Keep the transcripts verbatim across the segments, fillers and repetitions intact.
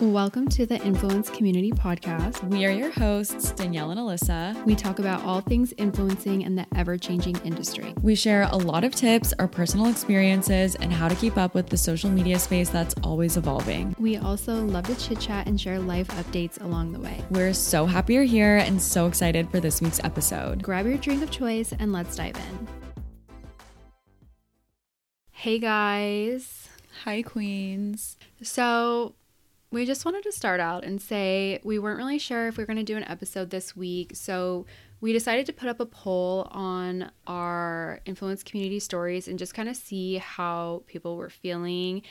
Welcome to the Influence Community Podcast. We are your hosts, Danielle and Alyssa. We talk about all things influencing in the ever-changing industry. We share a lot of tips, our personal experiences, and how to keep up with the social media space that's always evolving. We also love to chit-chat and share life updates along the way. We're so happy you're here and so excited for this week's episode. Grab your drink of choice and let's dive in. Hey guys. Hi, queens. So we just wanted to start out and say we weren't really sure if we were going to do an episode this week, so we decided to put up a poll on our Influence Community stories and just kind of see how people were feeling.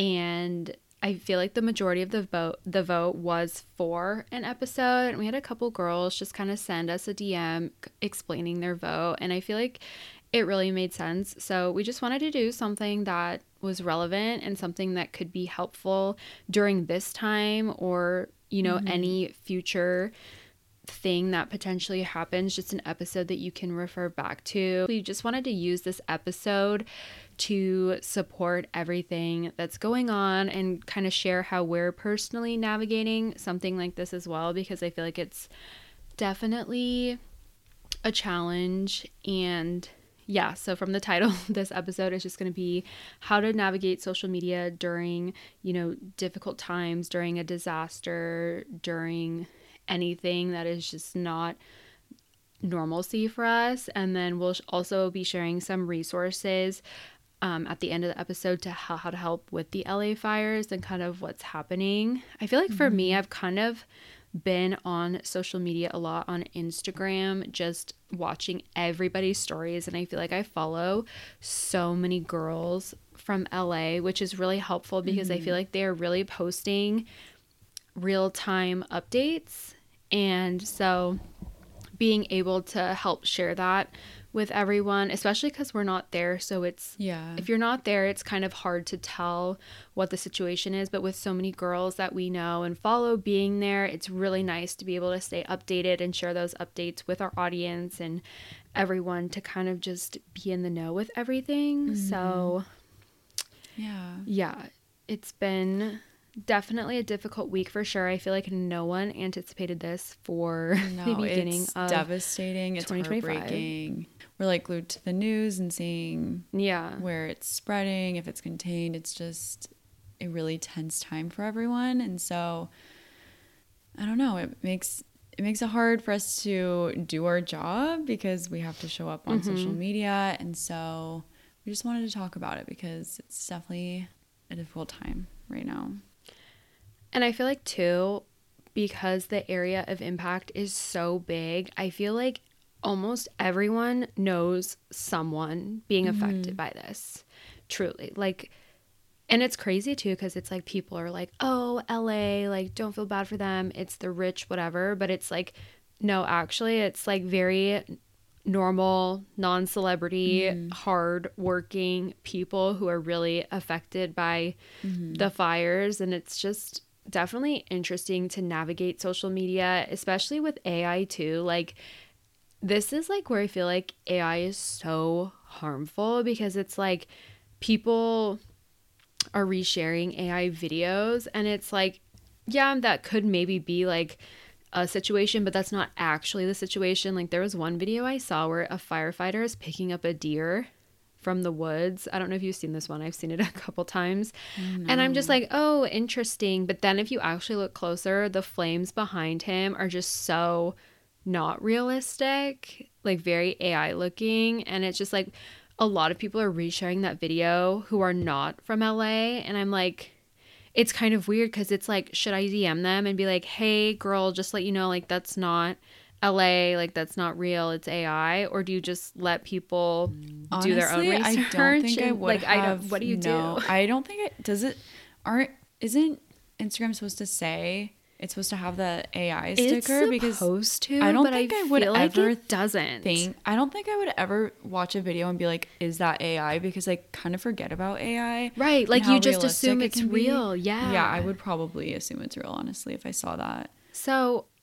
And I feel like the majority of the vote the vote was for an episode, and we had a couple girls just kind of send us a D M explaining their vote, and I feel like it really made sense. So we just wanted to do something that was relevant and something that could be helpful during this time, or, you know, mm-hmm. any future thing that potentially happens, just an episode that you can refer back to. We just wanted to use this episode to support everything that's going on and kind of share how we're personally navigating something like this as well, because I feel like it's definitely a challenge. And yeah, so from the title, this episode is just going to be how to navigate social media during, you know, difficult times, during a disaster, during anything that is just not normalcy for us. And then we'll also be sharing some resources um, at the end of the episode to how, how to help with the L A fires and kind of what's happening. I feel like for mm-hmm. me, I've kind of been on social media a lot on Instagram, just watching everybody's stories, and I feel like I follow so many girls from L A, which is really helpful because mm-hmm. I feel like they are really posting real-time updates, and so being able to help share that with everyone, especially because we're not there, so it's yeah if you're not there, it's kind of hard to tell what the situation is. But with so many girls that we know and follow being there, it's really nice to be able to stay updated and share those updates with our audience and everyone to kind of just be in the know with everything. Mm-hmm. So yeah yeah it's been definitely a difficult week for sure. I feel like no one anticipated this for no, the beginning it's of devastating. It's heartbreaking. We're like glued to the news and seeing yeah where it's spreading, if it's contained. It's just a really tense time for everyone, and so I don't know. It makes it makes it hard for us to do our job because we have to show up on mm-hmm. social media, and so we just wanted to talk about it because it's definitely a difficult time right now. And I feel like too, because the area of impact is so big, I feel like almost everyone knows someone being affected mm-hmm. by this, truly. Like, and it's crazy too, because it's like people are like, oh, L A, like, don't feel bad for them, it's the rich, whatever. But it's like, no, actually, it's like very normal, non-celebrity, mm-hmm. hard-working people who are really affected by mm-hmm. the fires. And it's just definitely interesting to navigate social media, especially with A I too. Like, this is like where I feel like A I is so harmful, because it's like people are resharing A I videos, and it's like, yeah, that could maybe be like a situation, but that's not actually the situation. Like, there was one video I saw where a firefighter is picking up a deer from the woods. I don't know if you've seen this one. I've seen it a couple times. Oh, no. And I'm just like, oh, interesting. But then if you actually look closer, the flames behind him are just so not realistic, like very A I looking. And it's just like a lot of people are resharing that video who are not from L A. And I'm like, it's kind of weird, because it's like, should I D M them and be like, hey girl, just let you know, like, that's not L A, like, that's not real, it's A I? Or do you just let people Honestly, do their own research? I don't think I would like have, I don't, what do you no, do? I don't think it does it aren't isn't Instagram supposed to say it's supposed to have the A I sticker? It's because supposed to, I don't but think I, I would feel like ever it doesn't think I don't think I would ever watch a video and be like, is that A I? Because I kind of forget about A I, right? Like, you just assume it's real. Yeah yeah I would probably assume it's real, honestly, if I saw that. So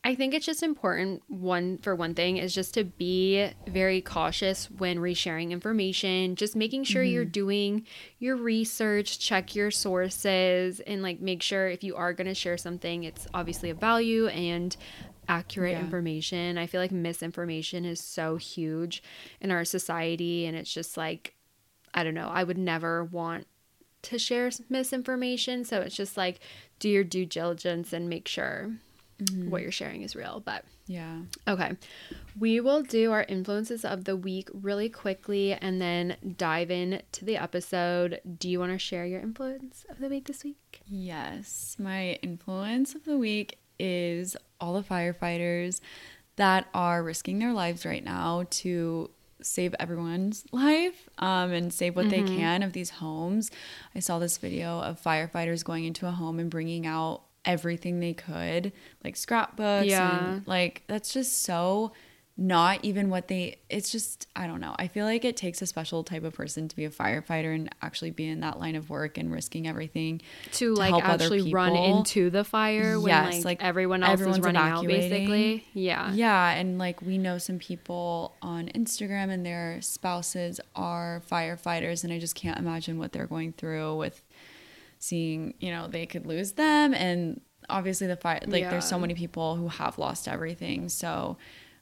I think it's just important, one for one thing, is just to be very cautious when resharing information, just making sure mm-hmm. you're doing your research, check your sources, and like make sure if you are going to share something, it's obviously of value and accurate yeah. information. I feel like misinformation is so huge in our society, and it's just like, I don't know, I would never want to share misinformation. So it's just like, do your due diligence and make sure mm-hmm. what you're sharing is real. But yeah. Okay. We will do our influences of the week really quickly and then dive in to the episode. Do you want to share your influence of the week this week? Yes. My influence of the week is all the firefighters that are risking their lives right now to save everyone's life um, and save what mm-hmm. they can of these homes. I saw this video of firefighters going into a home and bringing out everything they could, like scrapbooks. Yeah. And like, that's just so not even what they, it's just, I don't know. I feel like it takes a special type of person to be a firefighter and actually be in that line of work and risking everything to, to like actually run into the fire when yes, like, like everyone else is running out basically. Yeah. Yeah. And like we know some people on Instagram and their spouses are firefighters, and I just can't imagine what they're going through with seeing, you know, they could lose them. And obviously the fire, like yeah. there's so many people who have lost everything. So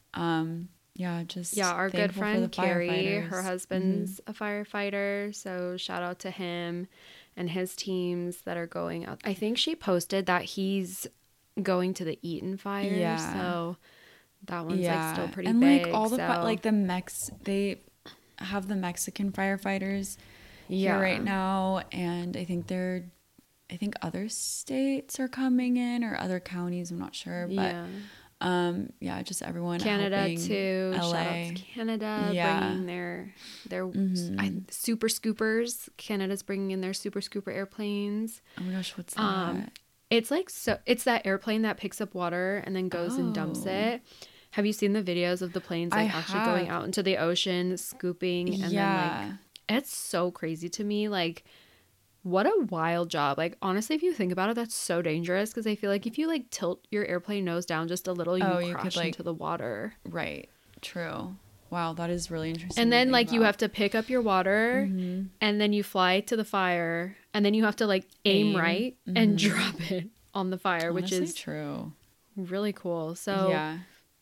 Um, yeah, just yeah, our good friend Carrie, her husband's mm-hmm. a firefighter, so shout out to him and his teams that are going out. I think she posted that he's going to the Eaton fire, yeah. so that one's yeah. like still pretty and big. like all the so. fi- like the Mex, they have the Mexican firefighters yeah. here right now, and I think they're, I think other states are coming in or other counties. I'm not sure, but. Yeah. Um, yeah, just everyone. Canada too. L A. Shout out to Canada, yeah. bringing their their mm-hmm. I, super scoopers. Canada's bringing in their super scooper airplanes. Oh my gosh, what's that? Um, it's like so. It's that airplane that picks up water and then goes oh. and dumps it. Have you seen the videos of the planes like I actually have. going out into the ocean, scooping, and yeah. then like it's so crazy to me, like. What a wild job. Like, honestly, if you think about it, that's so dangerous because I feel like if you, like, tilt your airplane nose down just a little, you oh, crash you could, like, into the water. Right. True. Wow, that is really interesting. And then, like, about. you have to pick up your water, mm-hmm. and then you fly to the fire, and then you have to, like, aim, aim. right mm-hmm. and drop it on the fire, Honestly, which is true. Really cool. So, yeah.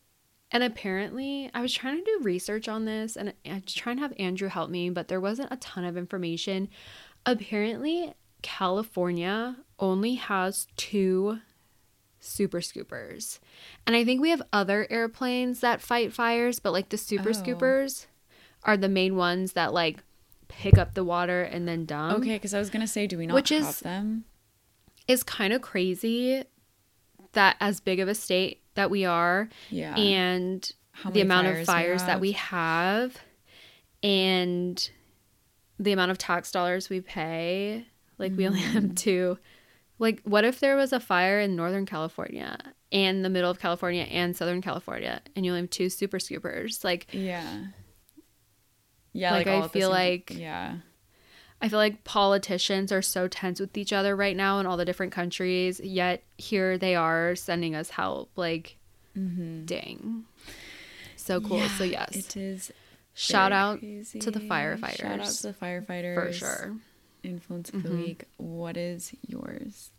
And apparently, I was trying to do research on this, and I was trying to have Andrew help me, but there wasn't a ton of information. Apparently, California only has two super scoopers. And I think we have other airplanes that fight fires, but like the super oh. scoopers are the main ones that like pick up the water and then dump. Okay, because I was going to say, do we not Which have is, them? Is kind of crazy that as big of a state that we are yeah. and the amount of fires that we have and the amount of tax dollars we pay, like mm. we only have two. Like, what if there was a fire in Northern California and the middle of California and Southern California, and you only have two super scoopers? Like, yeah, yeah. Like, like I feel like, yeah, I feel like politicians are so tense with each other right now in all the different countries. Yet here they are sending us help. Like, mm-hmm. dang, so cool. Yeah, so yes, it is. Shout out crazy. to the firefighters. Shout out to the firefighters. For sure. Influence of mm-hmm. the week. What is yours?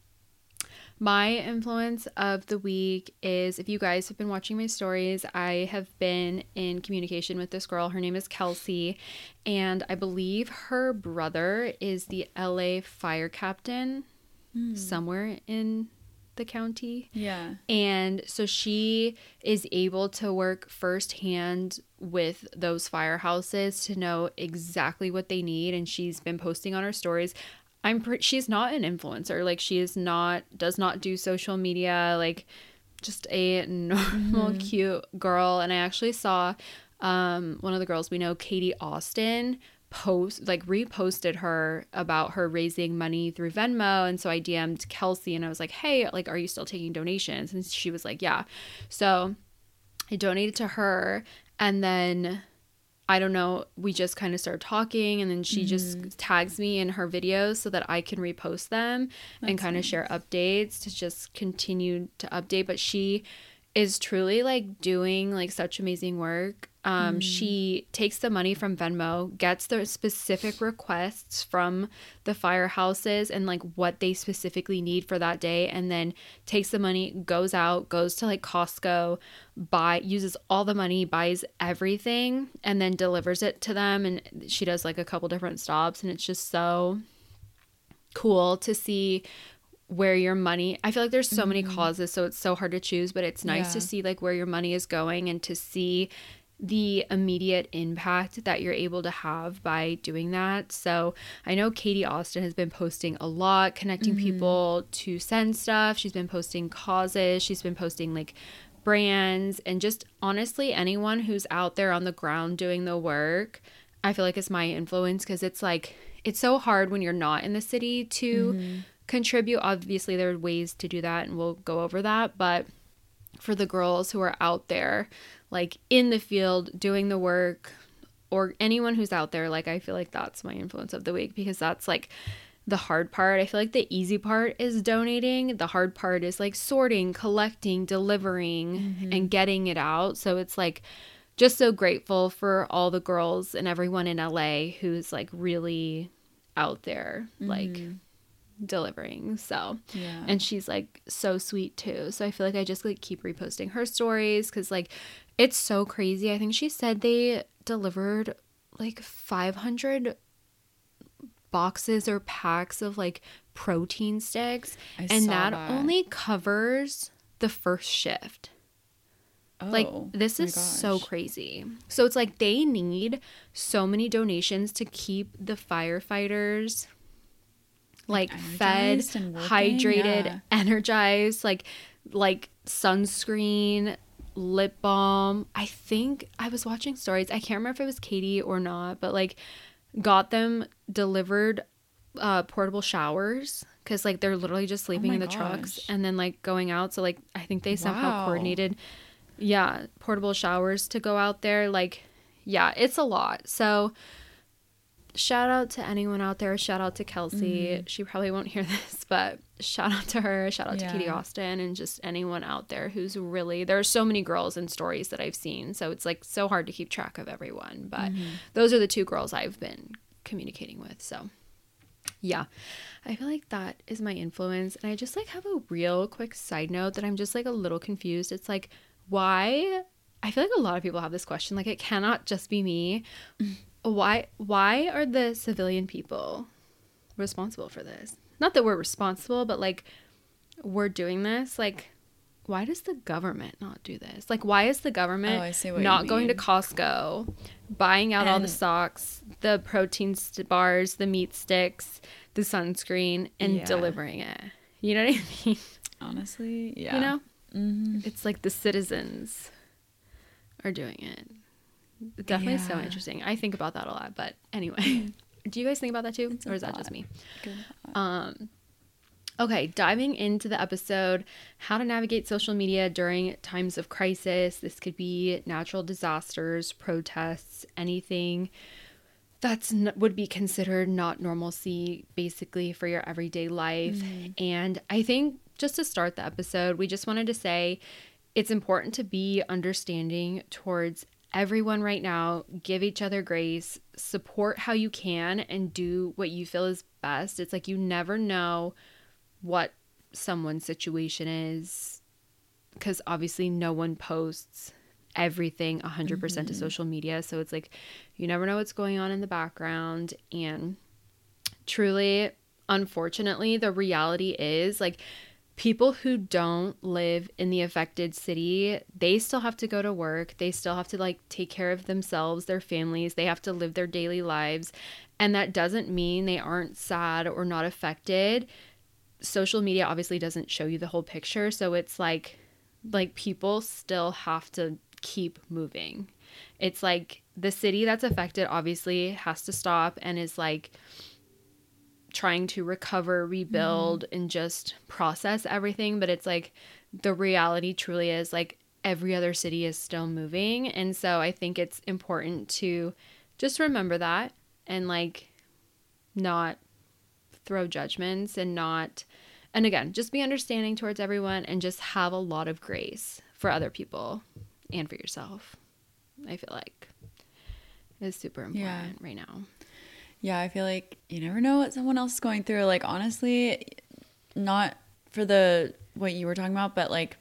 My influence of the week is, if you guys have been watching my stories, I have been in communication with this girl. Her name is Kelsey, and I believe her brother is the L A fire captain mm. somewhere in the county. Yeah. And so she is able to work firsthand with those firehouses to know exactly what they need, and she's been posting on her stories. I'm pre- she's not an influencer. Like, she is not does not do social media, like just a normal mm-hmm. cute girl. And I actually saw um one of the girls we know, Katie Austin, post like reposted her about her raising money through Venmo, and so I D M'd Kelsey and I was like, hey, like, are you still taking donations? And she was like, yeah. So I donated to her, and then I don't know, we just kind of started talking, and then she mm-hmm. just tags me in her videos so that I can repost them. That's and kind nice. of share updates to just continue to update. But she is truly like doing like such amazing work. Um, mm. She takes the money from Venmo, gets the specific requests from the firehouses and like what they specifically need for that day, and then takes the money, goes out, goes to like Costco, buy, uses all the money, buys everything, and then delivers it to them. And she does like a couple different stops, and it's just so cool to see where your money, I feel like there's so mm-hmm. many causes, so it's so hard to choose, but it's nice yeah. to see like where your money is going and to see the immediate impact that you're able to have by doing that. So I know Katie Austin has been posting a lot, connecting mm-hmm. people to send stuff. She's been posting causes. She's been posting like brands, and just honestly anyone who's out there on the ground doing the work, I feel like it's my influence, because it's like, it's so hard when you're not in the city to mm-hmm. contribute. Obviously there are ways to do that, and we'll go over that, but for the girls who are out there like in the field doing the work, or anyone who's out there, like I feel like that's my influence of the week, because that's like the hard part. I feel like the easy part is donating. The hard part is like sorting, collecting, delivering mm-hmm. and getting it out. So it's like just so grateful for all the girls and everyone in L A who's like really out there mm-hmm. like delivering. So yeah. And she's like so sweet too, so I feel like I just like keep reposting her stories, because like it's so crazy. I think she said they delivered like five hundred boxes or packs of like protein sticks, I and that, that only covers the first shift. Oh, like this is so crazy. So it's like they need so many donations to keep the firefighters like fed, hydrated, yeah. energized, like like sunscreen, lip balm. I think I was watching stories. I can't remember if it was Katie or not, but like got them delivered uh, portable showers, because like they're literally just sleeping oh in the gosh. trucks and then like going out. So like I think they somehow wow. coordinated, yeah, portable showers to go out there. Like, yeah, it's a lot. So shout out to anyone out there. Shout out to Kelsey. Mm. She probably won't hear this, but shout out to her. Shout out yeah. to Katie Austin, and just anyone out there who's really, there are so many girls and stories that I've seen. So it's like so hard to keep track of everyone. But mm-hmm. those are the two girls I've been communicating with. So yeah, I feel like that is my influence. And I just like have a real quick side note that I'm just like a little confused. It's like, why? I feel like a lot of people have this question. Like, it cannot just be me. Why why are the civilian people responsible for this? Not that we're responsible, but like we're doing this. Like, why does the government not do this? Like, why is the government oh, I see what not going to Costco, buying out and all the socks, the protein st- bars, the meat sticks, the sunscreen, and yeah. delivering it? You know what I mean? Honestly, yeah. You know? Mm-hmm. It's like the citizens are doing it. Definitely yeah. so interesting. I think about that a lot, but anyway. Do you guys think about that too? It's or is that just me? Um okay, diving into the episode, how to navigate social media during times of crisis. This could be natural disasters, protests, anything that's n- would be considered not normalcy basically for your everyday life. Mm. And I think just to start the episode, we just wanted to say it's important to be understanding towards everyone right now. Give each other grace, support how you can, and do what you feel is best. It's like you never know what someone's situation is, because obviously no one posts everything one hundred percent mm-hmm. to social media. So it's like you never know what's going on in the background. And truly, unfortunately, the reality is like people who don't live in the affected city, they still have to go to work. They still have to like take care of themselves, their families. They have to live their daily lives. And that doesn't mean they aren't sad or not affected. Social media obviously doesn't show you the whole picture. So it's like, like people still have to keep moving. It's like the city that's affected obviously has to stop and is like trying to recover, rebuild, mm-hmm. and just process everything. But it's like the reality truly is like every other city is still moving. And so I think it's important to just remember that and like not throw judgments and not And again, just be understanding towards everyone and just have a lot of grace for other people and for yourself. I feel like is super important Yeah. right now. Yeah, I feel like you never know what someone else is going through. Like, honestly, not for the what you were talking about, but like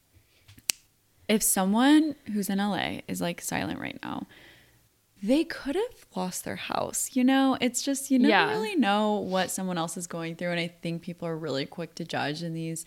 if someone who's in L A is like silent right now, they could have lost their house. You know, it's just you never Yeah. really know what someone else is going through, and I think people are really quick to judge in these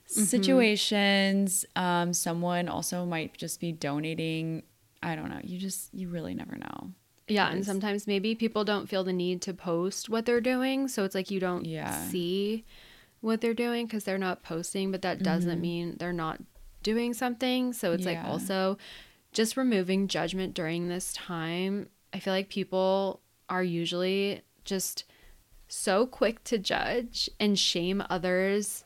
situations. Um, someone also might just be donating. I don't know. You just you really never know. Yeah, and sometimes maybe people don't feel the need to post what they're doing, so it's like you don't Yeah. see what they're doing because they're not posting, but that doesn't mean they're not doing something. So it's like Yeah. also just removing judgment during this time. I feel like people are usually just so quick to judge and shame others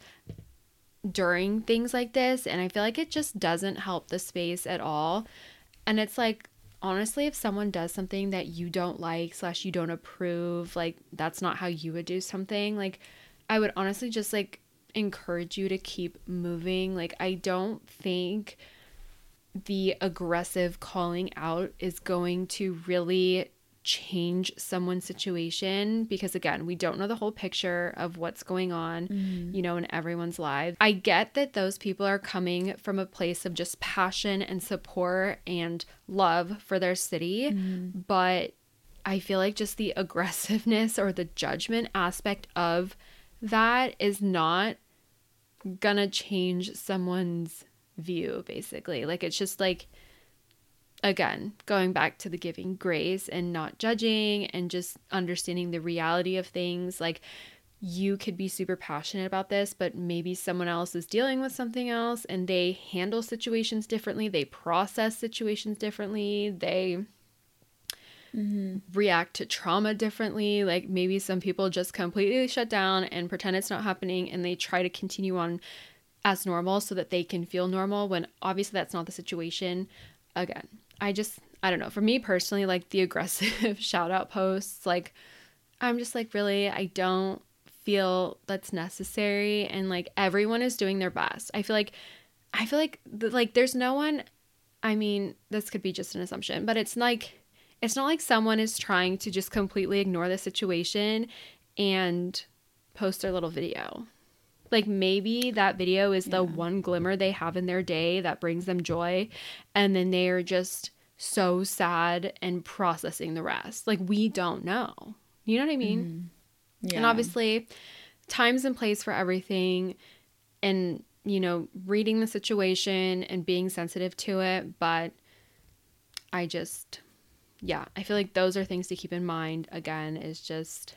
during things like this, and I feel like it just doesn't help the space at all. And it's like, honestly, if someone does something that you don't like slash you don't approve, like that's not how you would do something, like I would honestly just like encourage you to keep moving. Like I don't think the aggressive calling out is going to really change someone's situation, because again, we don't know the whole picture of what's going on, mm-hmm. you know, in everyone's lives. I get that those people are coming from a place of just passion and support and love for their city, mm-hmm. but I feel like just the aggressiveness or the judgment aspect of that is not gonna change someone's view, basically. Like it's just like, again, going back to the giving grace and not judging and just understanding the reality of things. Like you could be super passionate about this, but maybe someone else is dealing with something else and they handle situations differently. They process situations differently. They mm-hmm. react to trauma differently. Like maybe some people just completely shut down and pretend it's not happening, and they try to continue on as normal so that they can feel normal, when obviously that's not the situation. Again, I just, I don't know. For me personally, like the aggressive shout out posts, like I'm just like, really, I don't feel that's necessary. And like everyone is doing their best. I feel like, I feel like, like there's no one, I mean, this could be just an assumption, but it's like, it's not like someone is trying to just completely ignore the situation and post their little video. Like maybe that video is yeah. the one glimmer they have in their day that brings them joy, and then they are just so sad and processing the rest. Like we don't know. You know what I mean? Mm-hmm. Yeah. And obviously times and place for everything, and, you know, reading the situation and being sensitive to it. But I just, yeah, I feel like those are things to keep in mind. Again, is just,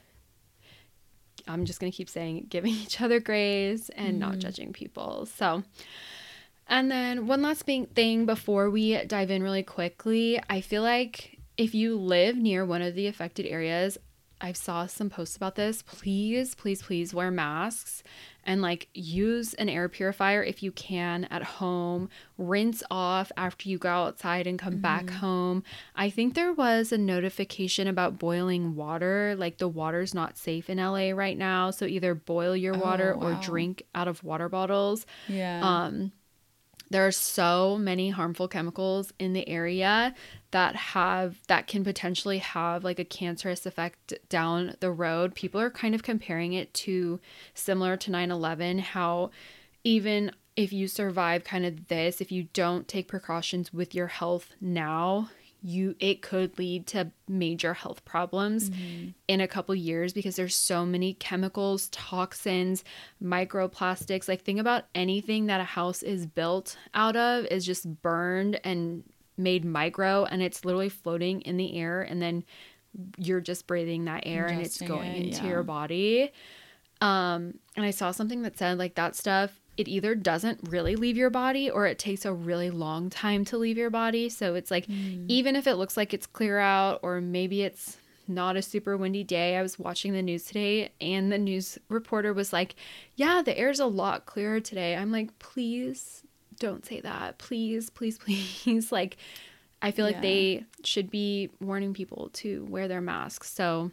I'm just going to keep saying, giving each other grace and mm-hmm. not judging people. So, and then one last thing before we dive in really quickly, I feel like if you live near one of the affected areas, I saw some posts about this. Please, please, please wear masks and like use an air purifier if you can at home. Rinse off after you go outside and come mm-hmm. back home. I think there was a notification about boiling water. Like the water's not safe in L A right now. So either boil your water oh, wow. or drink out of water bottles. Yeah. Um, there are so many harmful chemicals in the area that have that can potentially have like a cancerous effect down the road. People are kind of comparing it to similar to nine eleven, how even if you survive kind of this, if you don't take precautions with your health now, you it could lead to major health problems mm-hmm. in a couple years, because there's so many chemicals, toxins, microplastics. Like think about anything that a house is built out of is just burned and made micro, and it's literally floating in the air, and then you're just breathing that air Ingesting and it's going it, into yeah. your body. Um, and I saw something that said like that stuff, it either doesn't really leave your body or it takes a really long time to leave your body. So it's like, mm. even if it looks like it's clear out, or maybe it's not a super windy day. I was watching the news today and the news reporter was like, yeah, the air's a lot clearer today. I'm like, please don't say that. Please, please, please. Like, I feel yeah. like they should be warning people to wear their masks. So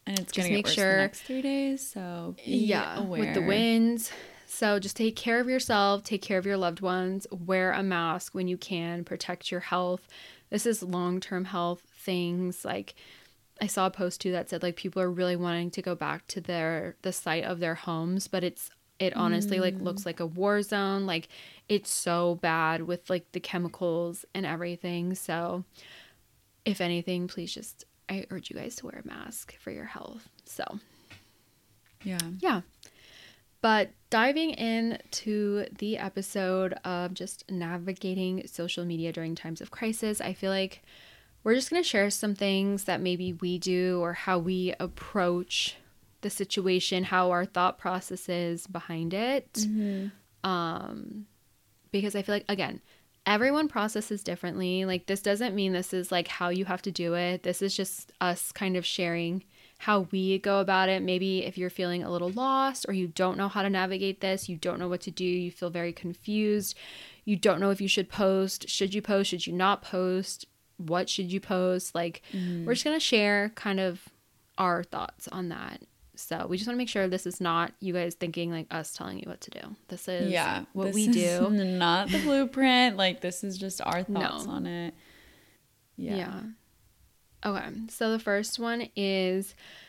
And it's Just going to get make worse sure, the next three days. So be yeah, aware. with the winds. So just take care of yourself, take care of your loved ones, wear a mask when you can, protect your health. This is long-term health things. Like I saw a post too that said like people are really wanting to go back to their the site of their homes, but it's it honestly mm. like looks like a war zone. Like it's so bad with like the chemicals and everything. So if anything, please just I urge you guys to wear a mask for your health. So yeah. Yeah. But diving into the episode of just navigating social media during times of crisis, I feel like we're just going to share some things that maybe we do or how we approach the situation, how our thought process is behind it. Mm-hmm. Um, because I feel like, again, everyone processes differently. Like this doesn't mean this is like how you have to do it. This is just us kind of sharing how we go about it. Maybe if you're feeling a little lost or you don't know how to navigate this, you don't know what to do, you feel very confused, you don't know if you should post, should you post, should you not post, what should you post? Like mm. we're just going to share kind of our thoughts on that. So we just want to make sure this is not you guys thinking like us telling you what to do. This is yeah, what this we is do. Not the blueprint. Like this is just our thoughts no. on it. Yeah. Yeah. Okay. So the first one is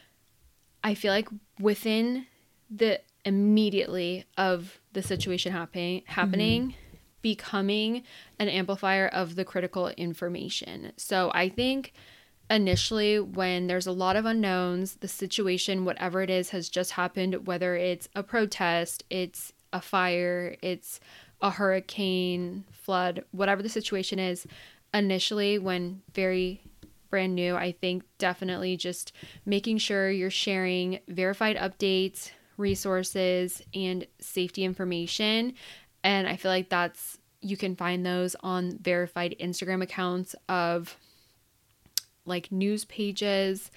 I feel like within the immediately of the situation happening happening mm-hmm. becoming an amplifier of the critical information. So I think initially when there's a lot of unknowns, the situation, whatever it is, has just happened, whether it's a protest, it's a fire, it's a hurricane, flood, whatever the situation is, initially when very brand new, I think definitely just making sure you're sharing verified updates, resources, and safety information. And I feel like that's, you can find those on verified Instagram accounts of like news pages,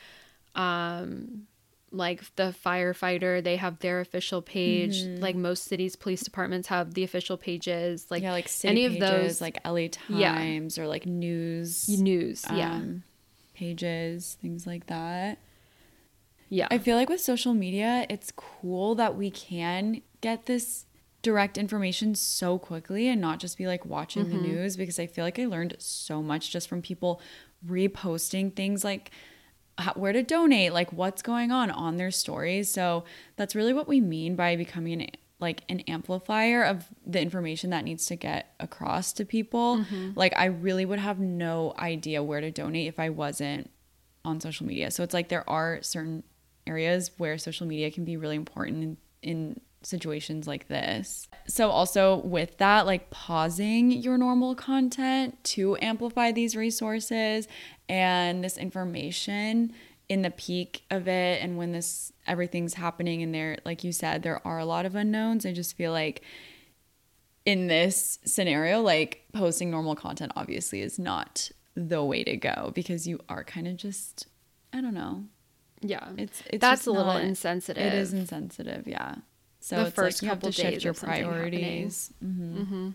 um, like the firefighter, they have their official page. Mm-hmm. Like most cities' police departments have the official pages. Like yeah, like city any pages, of those, like L A Times yeah. or like news, news, um, yeah, pages, things like that. Yeah, I feel like with social media, it's cool that we can get this direct information so quickly and not just be like watching mm-hmm. the news, because I feel like I learned so much just from people reposting things like how, where to donate, like what's going on on their stories. So that's really what we mean by becoming an like an amplifier of the information that needs to get across to people. Mm-hmm. Like I really would have no idea where to donate if I wasn't on social media. So it's like there are certain areas where social media can be really important in, in situations like this. So also with that, like pausing your normal content to amplify these resources and this information in the peak of it, and when this everything's happening and there, like you said, there are a lot of unknowns. I just feel like in this scenario, like posting normal content obviously is not the way to go, because you are kind of just, I don't know. Yeah. It's, it's that's a not, little insensitive. It is insensitive. Yeah. So the it's first like you have couple to shift days your priorities. Mm-hmm. Mm-hmm.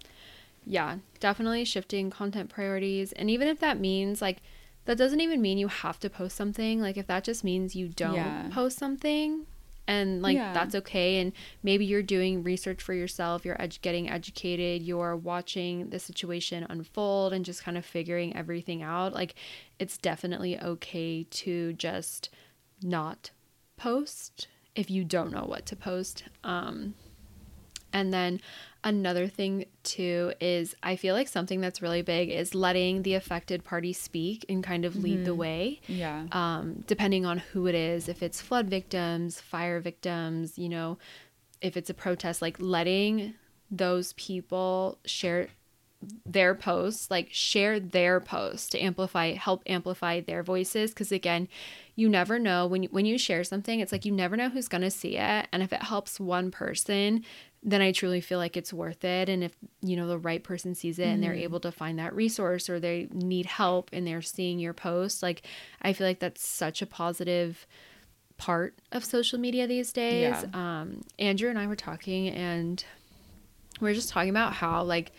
Yeah, definitely shifting content priorities. And even if that means like, that doesn't even mean you have to post something. Like if that just means you don't yeah. post something, and like yeah. that's okay. And maybe you're doing research for yourself, you're ed- getting educated, you're watching the situation unfold and just kind of figuring everything out. Like it's definitely okay to just not post if you don't know what to post. Um, and then another thing too is I feel like something that's really big is letting the affected party speak and kind of lead mm-hmm. the way. Yeah. Um, depending on who it is, if it's flood victims, fire victims, you know, if it's a protest, like letting those people share their posts, like share their posts to amplify, help amplify their voices. Cause again, you never know when you, when you share something, it's like, you never know who's going to see it. And if it helps one person, then I truly feel like it's worth it. And if, you know, the right person sees it mm-hmm. and they're able to find that resource, or they need help and they're seeing your post, like, I feel like that's such a positive part of social media these days. Yeah. Um, Andrew and I were talking, and we we're just talking about how like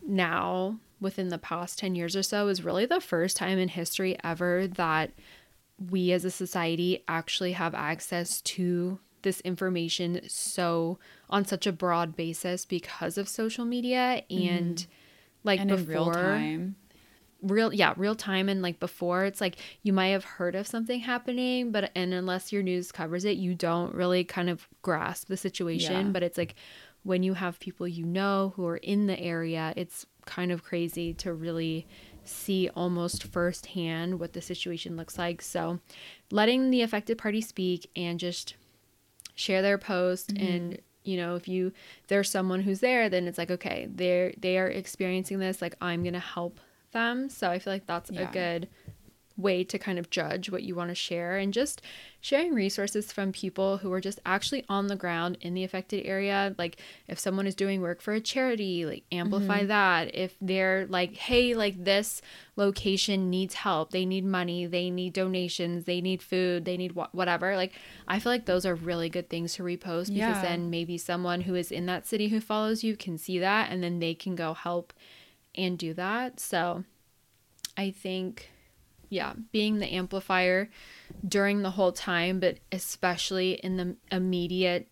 now within the past ten years or so is really the first time in history ever that we as a society actually have access to this information so on such a broad basis because of social media and mm-hmm. like and before in real time. real yeah real time and like before it's like you might have heard of something happening, but and unless your news covers it, you don't really kind of grasp the situation. Yeah. But it's like when you have people you know who are in the area, it's kind of crazy to really see almost firsthand what the situation looks like. So letting the affected party speak and just share their post, mm-hmm. and you know, if you there's someone who's there, then it's like, okay, they're they are experiencing this, like I'm gonna help them. So I feel like that's yeah. a good way to kind of judge what you want to share, and just sharing resources from people who are just actually on the ground in the affected area. Like if someone is doing work for a charity, like amplify mm-hmm. that. If they're like, hey, like this location needs help, they need money, they need donations, they need food, they need wh- whatever. Like I feel like those are really good things to repost, because yeah. then maybe someone who is in that city who follows you can see that, and then they can go help and do that. So I think yeah, being the amplifier during the whole time, but especially in the immediate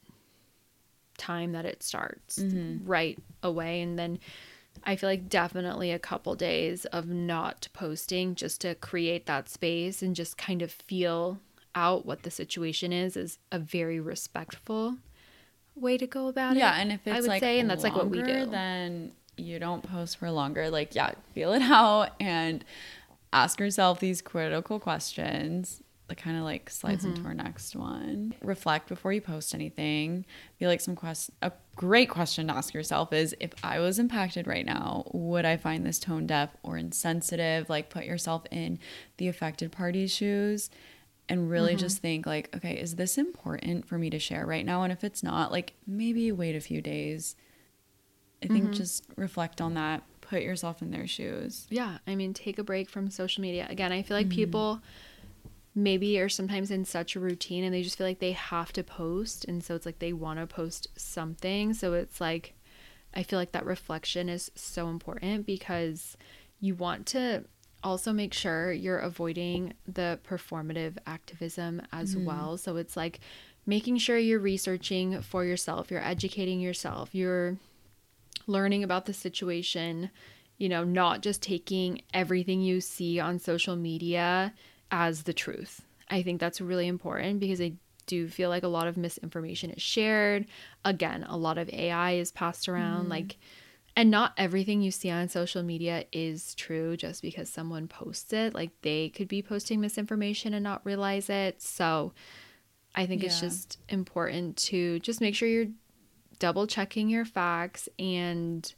time that it starts mm-hmm. right away. And then I feel like definitely a couple days of not posting just to create that space and just kind of feel out what the situation is is a very respectful way to go about yeah, it. Yeah, and if it's I would like say, and that's longer, like what we do. Then you don't post for longer. Like, yeah, feel it out and ask yourself these critical questions. That kind of like slides mm-hmm. into our next one. Reflect before you post anything. I feel like some quest- a great question to ask yourself is, if I was impacted right now, would I find this tone deaf or insensitive? Like put yourself in the affected party's shoes and really mm-hmm. just think like, okay, is this important for me to share right now? And if it's not, like maybe wait a few days. I think mm-hmm. just reflect on that. Put yourself in their shoes. Yeah. I mean, take a break from social media. Again, I feel like mm-hmm. people maybe are sometimes in such a routine and they just feel like they have to post. And so it's like they want to post something. So it's like, I feel like that reflection is so important, because you want to also make sure you're avoiding the performative activism as mm-hmm. well. So it's like making sure you're researching for yourself, you're educating yourself, you're learning about the situation, you know, not just taking everything you see on social media as the truth. I think that's really important, because I do feel like a lot of misinformation is shared. Again, a lot of A I is passed around, mm. like, and not everything you see on social media is true just because someone posts it. Like they could be posting misinformation and not realize it. So I think yeah. it's just important to just make sure you're double checking your facts, and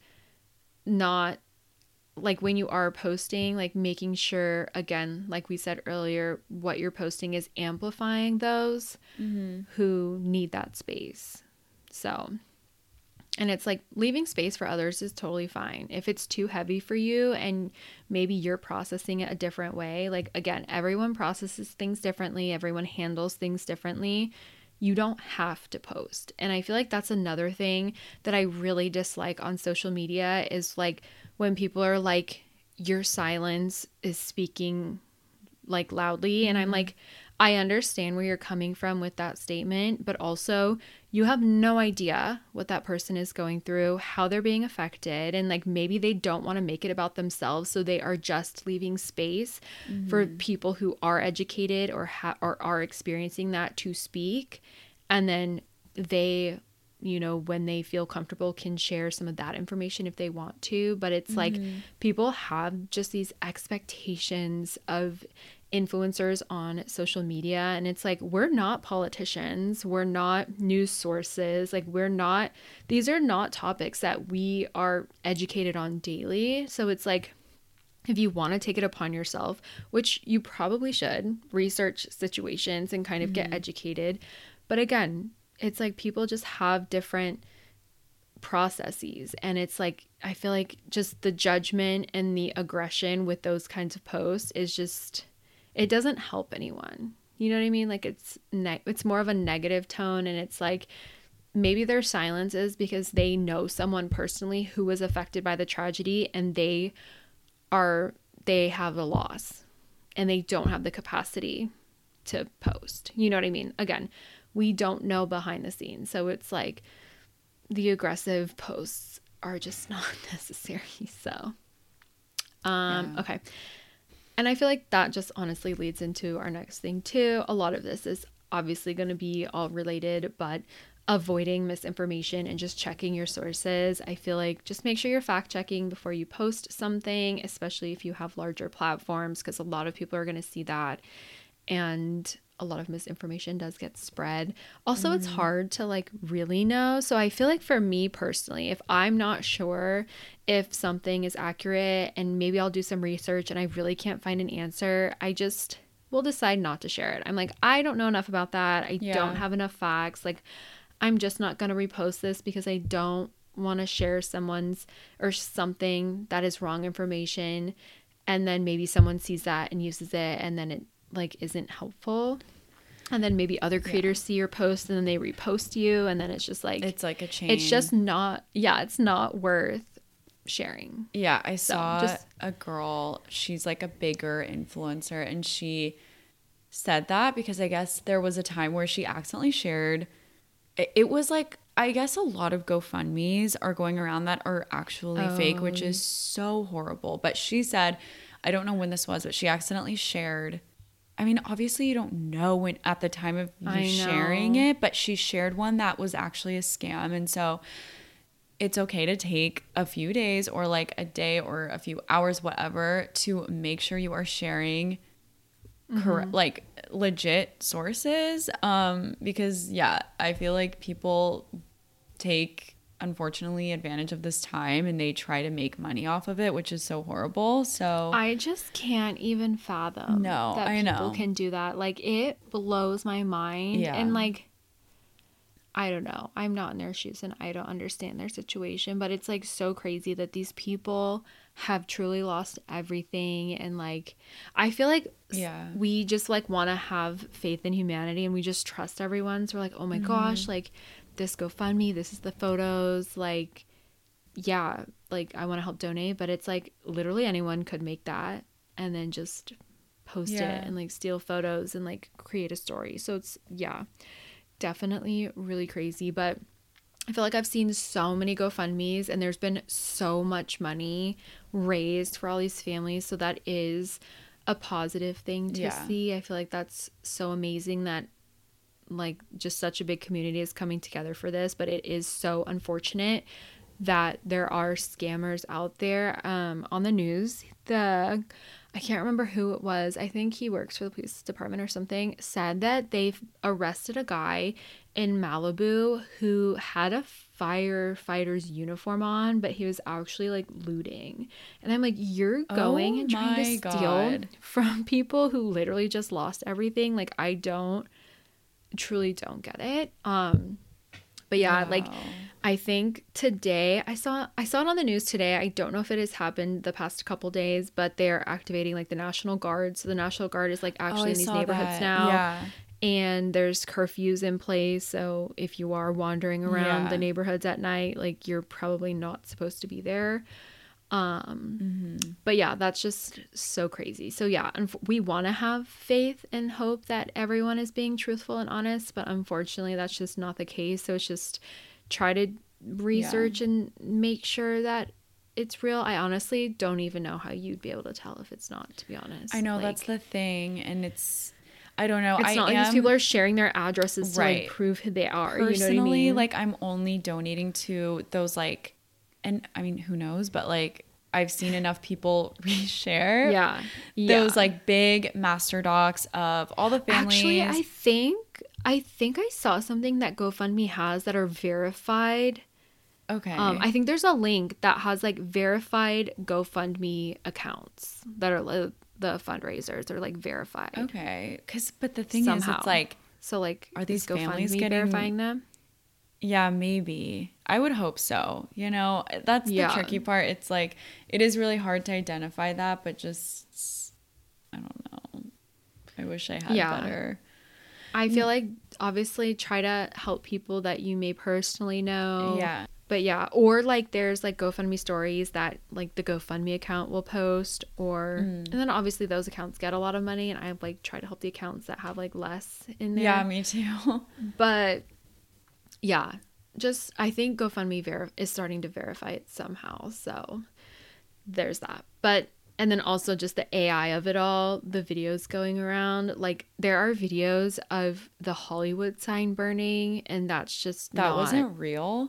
not like when you are posting, like making sure, again, like we said earlier, what you're posting is amplifying those mm-hmm. who need that space. So, and it's like leaving space for others is totally fine. If it's too heavy for you and maybe you're processing it a different way, like again, everyone processes things differently, everyone handles things differently. You don't have to post. And I feel like that's another thing that I really dislike on social media, is like when people are like, your silence is speaking like loudly. Mm-hmm. And I'm like, I understand where you're coming from with that statement, but also you have no idea what that person is going through, how they're being affected. And like, maybe they don't want to make it about themselves. So they are just leaving space mm-hmm. for people who are educated or, ha- or are experiencing that to speak. And then they, you know, when they feel comfortable, can share some of that information if they want to. But it's mm-hmm. like people have just these expectations of influencers on social media, and it's like, we're not politicians, we're not news sources, like we're not, these are not topics that we are educated on daily. So it's like, if you want to take it upon yourself, which you probably should, research situations and kind of mm-hmm. get educated. But again, it's like people just have different processes, and it's like, I feel like just the judgment and the aggression with those kinds of posts is just, it doesn't help anyone. You know what I mean? Like it's ne- it's more of a negative tone, and it's like maybe their silence is because they know someone personally who was affected by the tragedy, and they are they have a loss and they don't have the capacity to post. You know what I mean? Again, we don't know behind the scenes. So it's like the aggressive posts are just not necessary. So, um, Yeah. okay. And I feel like that just honestly leads into our next thing too. A lot of this is obviously going to be all related, but avoiding misinformation and just checking your sources. I feel like just make sure you're fact checking before you post something, especially if you have larger platforms, because a lot of people are going to see that. And a lot of misinformation does get spread. Also, mm-hmm. It's hard to like really know. So I feel like for me personally, if I'm not sure if something is accurate and maybe I'll do some research and I really can't find an answer, I just will decide not to share it. I'm like, I don't know enough about that. I yeah. don't have enough facts. Like, I'm just not going to repost this because I don't want to share someone's or something that is wrong information. And then maybe someone sees that and uses it and then it like isn't helpful. And then maybe other creators yeah. see your post and then they repost you. And then it's just like, it's like a chain. It's just not, yeah, it's not worth sharing. Yeah. I so saw just, a girl, she's like a bigger influencer, and she said that because I guess there was a time where she accidentally shared, it, it was like, I guess a lot of GoFundMes are going around that are actually oh. fake, which is so horrible. But she said, I don't know when this was, but she accidentally shared. I mean, obviously you don't know when at the time of you sharing it, but she shared one that was actually a scam. And so it's okay to take a few days or like a day or a few hours, whatever, to make sure you are sharing mm-hmm. correct, like legit sources. Um, because yeah, I feel like people take unfortunately advantage of this time and they try to make money off of it, which is so horrible. So I just can't even fathom no, that I people know. can do that. Like, it blows my mind. Yeah. And like, I don't know. I'm not in their shoes and I don't understand their situation, but it's like so crazy that these people have truly lost everything. And like, I feel like yeah. we just like want to have faith in humanity and we just trust everyone. So we're like, oh my mm-hmm. gosh, like this GoFundMe, this is the photos, like, yeah, like I want to help donate, but it's like literally anyone could make that and then just post yeah. it and like steal photos and like create a story. So it's, yeah, definitely really crazy. But I feel like I've seen so many GoFundMes and there's been so much money raised for all these families. So that is a positive thing to yeah. see. I feel like that's so amazing that like just such a big community is coming together for this, but it is so unfortunate that there are scammers out there. Um on the news, the I can't remember who it was, I think he works for the police department or something, said that they've arrested a guy in Malibu who had a firefighter's uniform on, but he was actually like looting. And I'm like, you're going oh and trying to steal God. from people who literally just lost everything. Like, I don't truly don't get it. Um but yeah, wow. like I think today I saw I saw it on the news today. I don't know if it has happened the past couple days, but they're activating like the National Guard. So the National Guard is like actually oh, in these neighborhoods that. now. Yeah. And there's curfews in place. So if you are wandering around yeah. the neighborhoods at night, like you're probably not supposed to be there. Um, mm-hmm. But yeah, that's just so crazy. So yeah, we want to have faith and hope that everyone is being truthful and honest, but unfortunately that's just not the case. So it's just try to research yeah. and make sure that it's real. I honestly don't even know how you'd be able to tell if it's not, to be honest. I know, like, that's the thing. And it's, I don't know. It's I not am, like these people are sharing their addresses right. to like prove who they are. Personally, you know what I mean? like I'm only donating to those like, and I mean, who knows, but like I've seen enough people reshare yeah. yeah. those like big master docs of all the families. Actually, I think, I think I saw something that GoFundMe has that are verified. Okay. Um, I think there's a link that has like verified GoFundMe accounts that are like the fundraisers are like verified. Okay. Cause, but the thing somehow. is, it's like, so like, are these GoFundMe families getting verifying them? Yeah, maybe. I would hope so. You know, that's the yeah. tricky part. It's like, it is really hard to identify that, but just, I don't know. I wish I had yeah. better. I feel like obviously try to help people that you may personally know. Yeah. but yeah, or like there's like GoFundMe stories that like the GoFundMe account will post, or mm. and then obviously those accounts get a lot of money, and I like try to help the accounts that have like less in there. Yeah, me too. But yeah, just I think GoFundMe ver- is starting to verify it somehow, so there's that. But and then also just the A I of it all, the videos going around, like there are videos of the Hollywood sign burning, and that's just that not, wasn't real.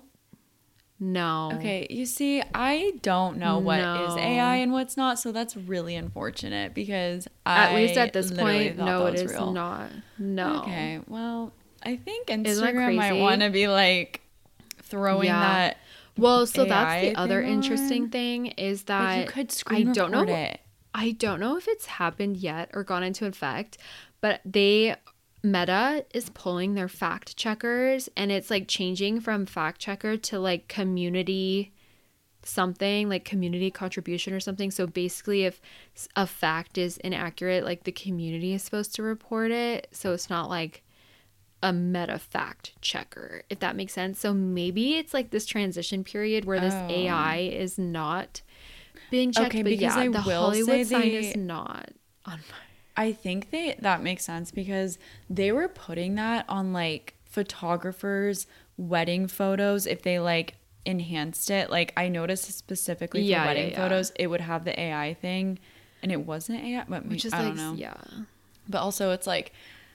No. Okay, you see, I don't know what no. is A I and what's not, so that's really unfortunate because at I least at this point, no, it is real. not. No. Okay, well, I think Instagram might want to be like throwing yeah. that. Well, so A I that's the other on. interesting thing is that but you could screen I don't know. It. I don't know if it's happened yet or gone into effect, but they Meta is pulling their fact checkers, and it's like changing from fact checker to like community something, like community contribution or something. So basically, if a fact is inaccurate, like the community is supposed to report it. So it's not like a meta fact checker, if that makes sense. So maybe it's like this transition period where this oh. A I is not being checked. Okay, but because yeah, I the will Hollywood say sign they, is not on my. I think they that makes sense because they were putting that on like photographers' wedding photos if they like enhanced it. Like I noticed specifically for yeah, wedding yeah, yeah. photos, it would have the A I thing, and it wasn't A I, but Which is I don't like, know. Yeah, but also it's like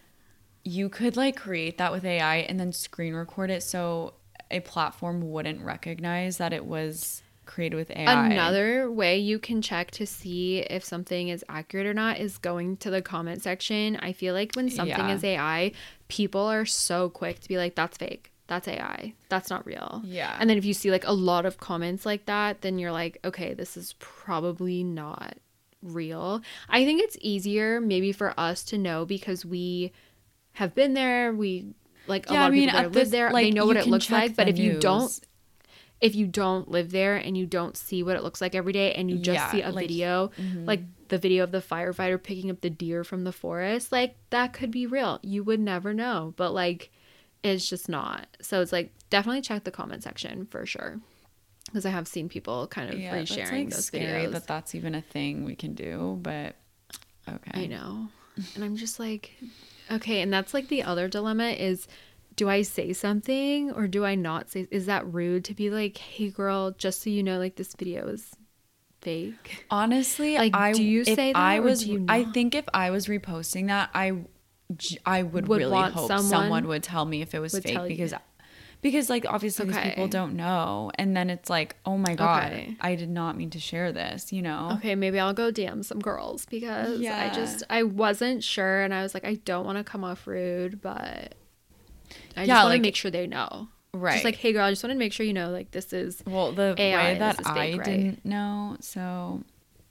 you could like create that with A I and then screen record it so a platform wouldn't recognize that it was created with A I. Another way you can check to see if something is accurate or not is going to the comment section. I feel like when something yeah. is A I, people are so quick to be like, that's fake. That's A I. That's not real. Yeah. And then if you see like a lot of comments like that, then you're like, okay, this is probably not real. I think it's easier maybe for us to know because we have been there. We like a yeah, lot I of mean, people that live there. Like, they know what it looks like. But if news. you don't, if you don't live there and you don't see what it looks like every day and you just yeah, see a like, video, mm-hmm. like the video of the firefighter picking up the deer from the forest, like that could be real. You would never know, but like it's just not. So it's like definitely check the comment section for sure. Because I have seen people kind of yeah, resharing that's, like, those scary videos. That that's even a thing we can do, but okay. I know. And I'm just like, okay. And that's like the other dilemma is, do I say something or do I not say? Is that rude to be like, hey girl, just so you know, like this video is fake? Honestly, like, I do you say that I or was do you not? I think if I was reposting that, I I would, would really hope someone, someone would tell me if it was fake because because like obviously okay. these people don't know, and then it's like, oh my god, okay. I did not mean to share this, you know. Okay, maybe I'll go D M some girls because yeah. I just I wasn't sure, and I was like, I don't want to come off rude, but I yeah, just want like, to make sure they know. Right. Just like, hey girl, I just want to make sure you know, like this is well the A I, way that fake, I right? didn't know, so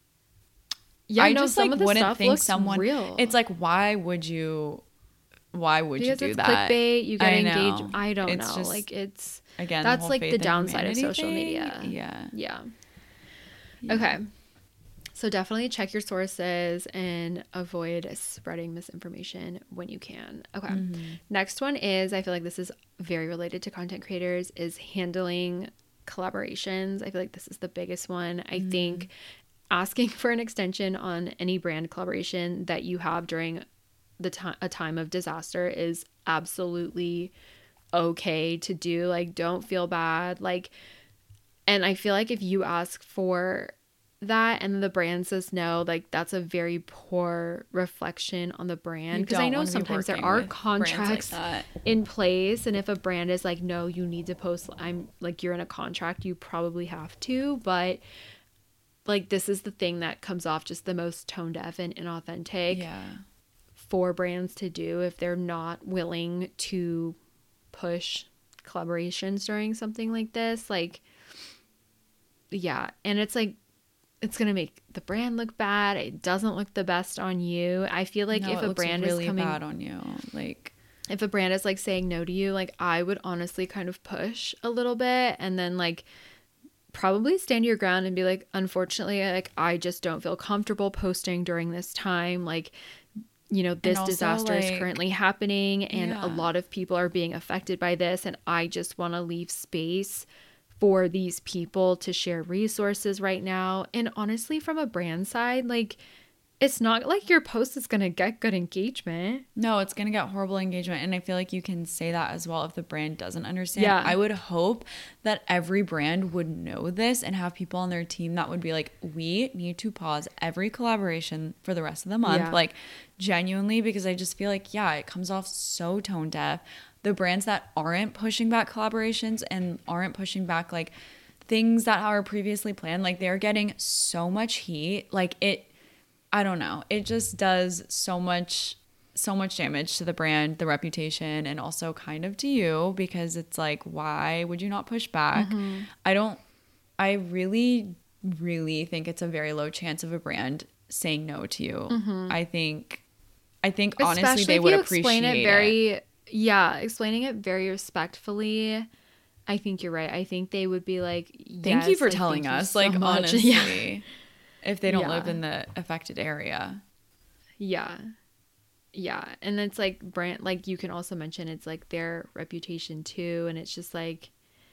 yeah, I no, just some like of the wouldn't stuff think looks someone. Real. It's like, why would you? Why would because you do it's that? Clickbait, you get I engaged. know. I don't it's know. Just, like it's again, that's the like the downside of social thing. media. Yeah. yeah. Yeah. Okay. So definitely check your sources and avoid spreading misinformation when you can. Okay. Mm-hmm. Next one is, I feel like this is very related to content creators, is handling collaborations. I feel like this is the biggest one. I mm-hmm. think asking for an extension on any brand collaboration that you have during the time a time of disaster is absolutely okay to do. Like, don't feel bad. Like, and I feel like if you ask for that and the brand says no, like that's a very poor reflection on the brand, because I know sometimes there are contracts like in place, and if a brand is like, no, you need to post, I'm like, you're in a contract, you probably have to, but like this is the thing that comes off just the most tone deaf and inauthentic yeah. for brands to do if they're not willing to push collaborations during something like this. Like, yeah, and it's like, it's going to make the brand look bad. It doesn't look the best on you. I feel like no, if a brand really is coming bad on you, like if a brand is like saying no to you, like I would honestly kind of push a little bit and then like probably stand your ground and be like, unfortunately, like I just don't feel comfortable posting during this time. Like, you know, this also, disaster like, is currently happening and yeah. a lot of people are being affected by this, and I just want to leave space for these people to share resources right now. And honestly, from a brand side, like, it's not like your post is going to get good engagement. No, it's going to get horrible engagement. And I feel like you can say that as well if the brand doesn't understand. Yeah. I would hope that every brand would know this and have people on their team that would be like, we need to pause every collaboration for the rest of the month. Yeah. Like, genuinely, because I just feel like, yeah, it comes off so tone deaf. The brands that aren't pushing back collaborations and aren't pushing back like things that are previously planned, like they're getting so much heat. Like it, I don't know. It just does so much, so much damage to the brand, the reputation, and also kind of to you, because it's like, why would you not push back? Mm-hmm. I don't, I really, really think it's a very low chance of a brand saying no to you. Mm-hmm. I think, I think honestly Especially they if would you appreciate explain it very, it. Yeah, explaining it very respectfully. I think you're right. I think they would be like, yes, thank you for like, telling thank you us. so Like, much. honestly, Yeah. if they don't Yeah. live in the affected area. Yeah. Yeah. And it's like brand, like you can also mention it's like their reputation too. And it's just like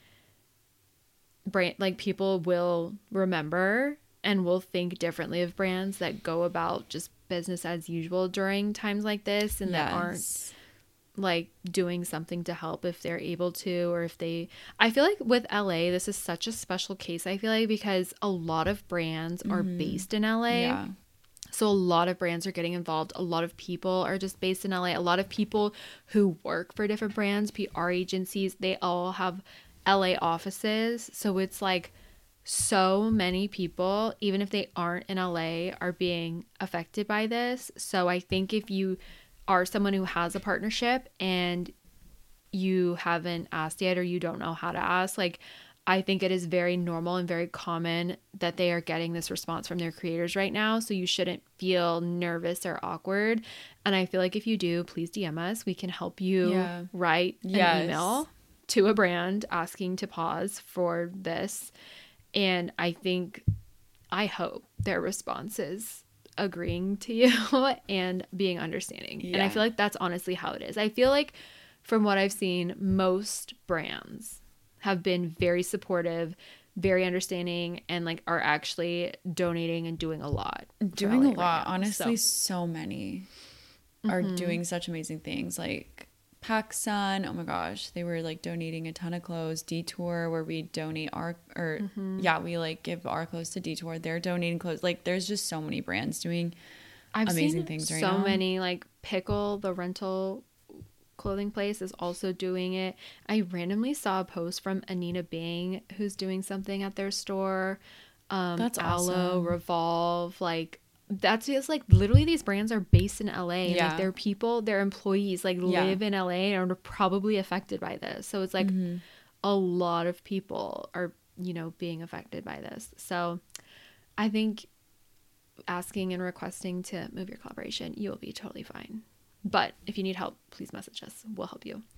brand, like people will remember and will think differently of brands that go about just business as usual during times like this and Yes. that aren't like doing something to help if they're able to, or if they, I feel like with L A, this is such a special case. I feel like because a lot of brands are Mm-hmm. based in L A. Yeah. So a lot of brands are getting involved. A lot of people are just based in L A. A lot of people who work for different brands, P R agencies, they all have L A offices. So it's like so many people, even if they aren't in L A, are being affected by this. So I think if you are someone who has a partnership and you haven't asked yet, or you don't know how to ask, like, I think it is very normal and very common that they are getting this response from their creators right now. So you shouldn't feel nervous or awkward. And I feel like if you do, please D M us. We can help you Yeah. write an Yes. email to a brand asking to pause for this. And I think, I hope their response is agreeing to you and being understanding. Yeah. And I feel like that's honestly how it is. I feel like from what I've seen, most brands have been very supportive, very understanding, and like are actually donating and doing a lot. Doing a lot. Right now, Honestly, so. so many are Mm-hmm. doing such amazing things. Like PacSun, oh my gosh, they were like donating a ton of clothes. Detour, where we donate our, or Mm-hmm. yeah, we like give our clothes to Detour. They're donating clothes. Like there's just so many brands doing I've amazing seen things right so now. many, like Pickle, the rental clothing place, is also doing it. I randomly saw a post from Anina Bing, who's doing something at their store. Um, That's Aloe, awesome. Revolve, like that's just like literally these brands are based in L A and Yeah. like their people, their employees like Yeah. live in L A and are probably affected by this. So it's like Mm-hmm. a lot of people are, you know, being affected by this. So I think asking and requesting to move your collaboration, you will be totally fine. But if you need help, please message us. We'll help you.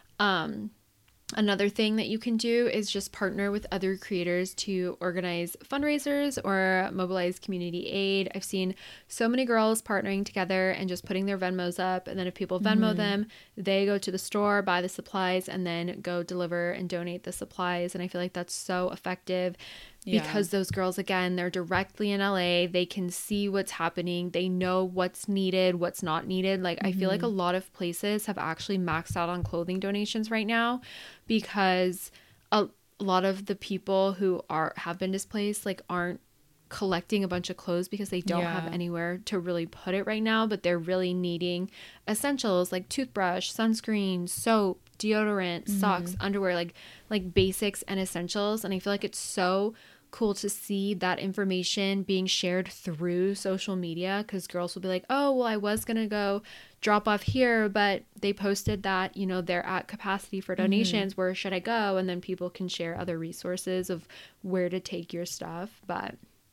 Um, another thing that you can do is just partner with other creators to organize fundraisers or mobilize community aid. I've seen so many girls partnering together and just putting their Venmos up. And then if people Venmo Mm-hmm. them, they go to the store, buy the supplies, and then go deliver and donate the supplies. And I feel like that's so effective. Yeah. Because those girls, again, they're directly in L A. They can see what's happening. They know what's needed, what's not needed. Like, mm-hmm. I feel like a lot of places have actually maxed out on clothing donations right now because a lot of the people who are have been displaced, like, aren't collecting a bunch of clothes because they don't Yeah. have anywhere to really put it right now. But they're really needing essentials like toothbrush, sunscreen, soap, deodorant, Mm-hmm. socks, underwear, like like basics and essentials. And I feel like it's so cool to see that information being shared through social media, because girls will be like, oh, well, I was gonna go drop off here, but they posted that, you know, they're at capacity for donations. Mm-hmm. Where should I go? And then people can share other resources of where to take your stuff. But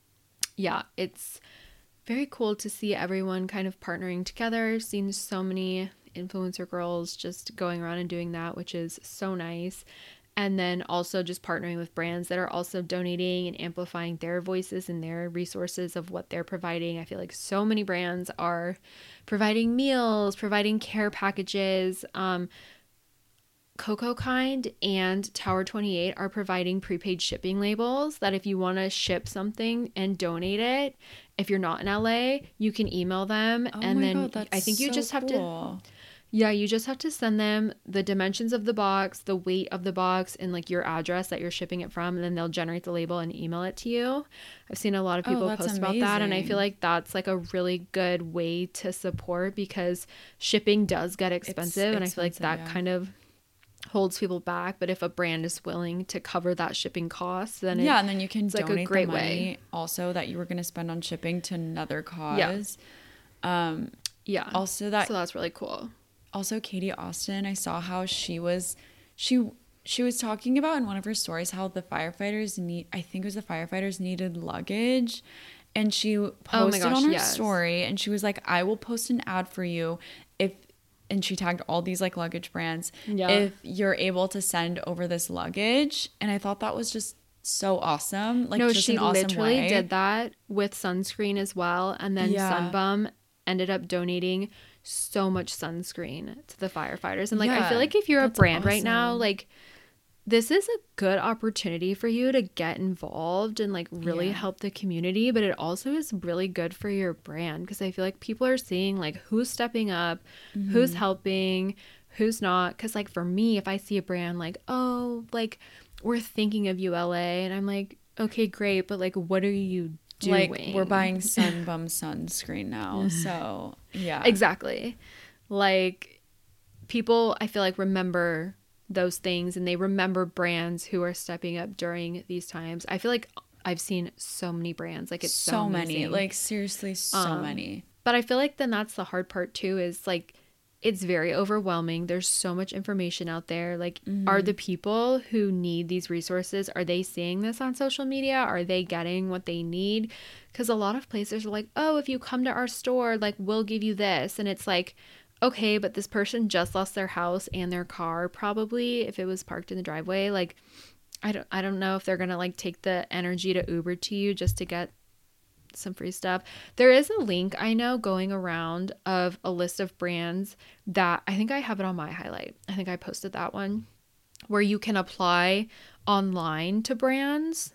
yeah, it's very cool to see everyone kind of partnering together. Seen so many influencer girls just going around and doing that, which is so nice. And then also just partnering with brands that are also donating and amplifying their voices and their resources of what they're providing. I feel like so many brands are providing meals, providing care packages. Um, Coco Kind and Tower twenty-eight are providing prepaid shipping labels that if you want to ship something and donate it, if you're not in L A, you can email them. Oh and my then God, that's I think you so just have cool. to, yeah, you just have to send them the dimensions of the box, the weight of the box, and like your address that you're shipping it from. And then they'll generate the label and email it to you. I've seen a lot of Oh, people that's post about that. And I amazing. feel like that's like a really good way to support because shipping does get expensive. And I feel like expensive, that yeah. kind of holds people back. But if a brand is willing to cover that shipping cost, then Yeah, it, and then you can it's like a donate the great money way. also that you were going to spend on shipping to another Yeah. cause. Um, Yeah. also that So that's really cool. also Katie Austin, I saw how she was she she was talking about in one of her stories how the firefighters need I think it was the firefighters needed luggage, and she Oh my posted gosh, on her yes. story and she was like, I will post an ad for you if, and she tagged all these like luggage brands, Yeah. if you're able to send over this luggage. And I thought that was just so awesome. Like No, just she an awesome literally way. did that with sunscreen as well. And then Yeah. Sunbum ended up donating so much sunscreen to the firefighters. And like, I Yeah, feel like if you're a that's brand right now, awesome. like, this is a good opportunity for you to get involved and like really Yeah. help the community, but it also is really good for your brand because I feel like people are seeing like who's stepping up, who's Mm-hmm. helping, who's not. Because like for me, if I see a brand like, oh, like we're thinking of you, L A, and I'm like, okay, great, but like, what are you doing? Like we're buying Sunbum sunscreen now. So yeah. Exactly. Like people, I feel like remember those things and they remember brands who are stepping up during these times. I feel like I've seen so many brands. Like it's so, so many. amazing. Like seriously, so Um, many. But I feel like then that's the hard part too is like it's very overwhelming. There's so much information out there. Like are the people who need these resources, are they seeing this on social media? Are they getting what they need? Because a lot of places are like, oh, if you come to our store, like we'll give you this. And it's like, okay, but this person just lost their house and their car probably if it was parked in the driveway. Like I don't I don't know if they're gonna like take the energy to Uber to you just to get some free stuff. There is a link I know going around of a list of brands that I think I have it on my highlight. I think I posted that one where you can apply online to brands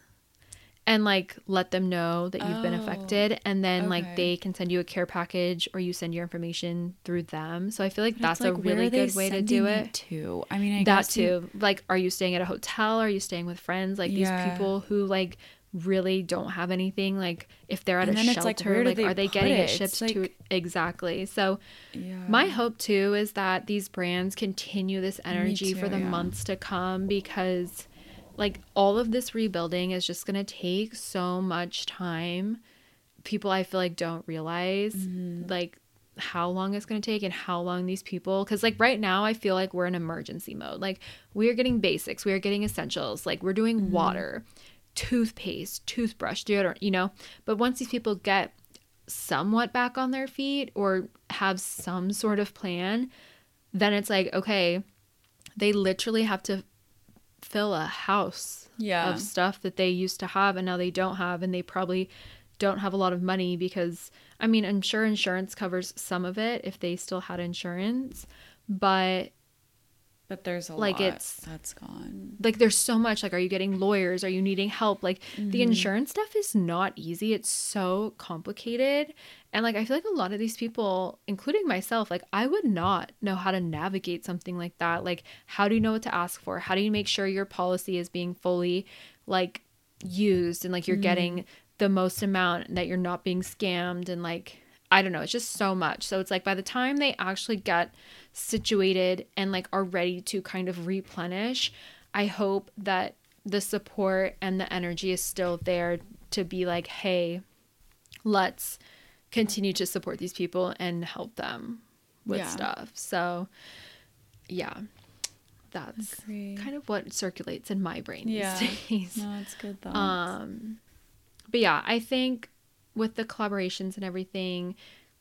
and like let them know that you've been Oh, affected and then like okay. they can send you a care package or you send your information through them. So I feel like But that's it's like, a where really are they good way to sending do it it. to? I mean, I That guess you, too. Like, are you staying at a hotel? Are you staying with friends? Like yeah. these people who like really don't have anything. Like if they're at And a then it's like, shelter, where do like they are they put getting it it? It's shipped to like, exactly? So yeah. my hope too is that these brands continue this energy too, for the yeah. months to come because like all of this rebuilding is just going to take so much time. People I feel like don't realize Mm-hmm. like how long it's going to take and how long these people because like right now I feel like we're in emergency mode. Like we are getting basics, we are getting essentials, like we're doing Mm-hmm. water, toothpaste, toothbrush, deodorant, you know. But once these people get somewhat back on their feet or have some sort of plan, then it's like okay, they literally have to fill a house Yeah. of stuff that they used to have and now they don't have, and they probably don't have a lot of money because I mean I'm sure insurance covers some of it if they still had insurance, but But there's a like lot it's that's gone. like there's so much. Like are you getting lawyers, are you needing help? Like the insurance stuff is not easy, it's so complicated. And like I feel like a lot of these people, including myself, like I would not know how to navigate something like that. Like how do you know what to ask for? How do you make sure your policy is being fully like used and like you're getting the most amount, that you're not being scammed, and like I don't know, it's just so much. So it's like by the time they actually get situated and like are ready to kind of replenish, I hope that the support and the energy is still there to be like, hey, let's continue to support these people and help them with Yeah. stuff. So yeah, that's Agree. kind of what circulates in my brain Yeah. these days. No, it's good thoughts. Um, but yeah, I think with the collaborations and everything,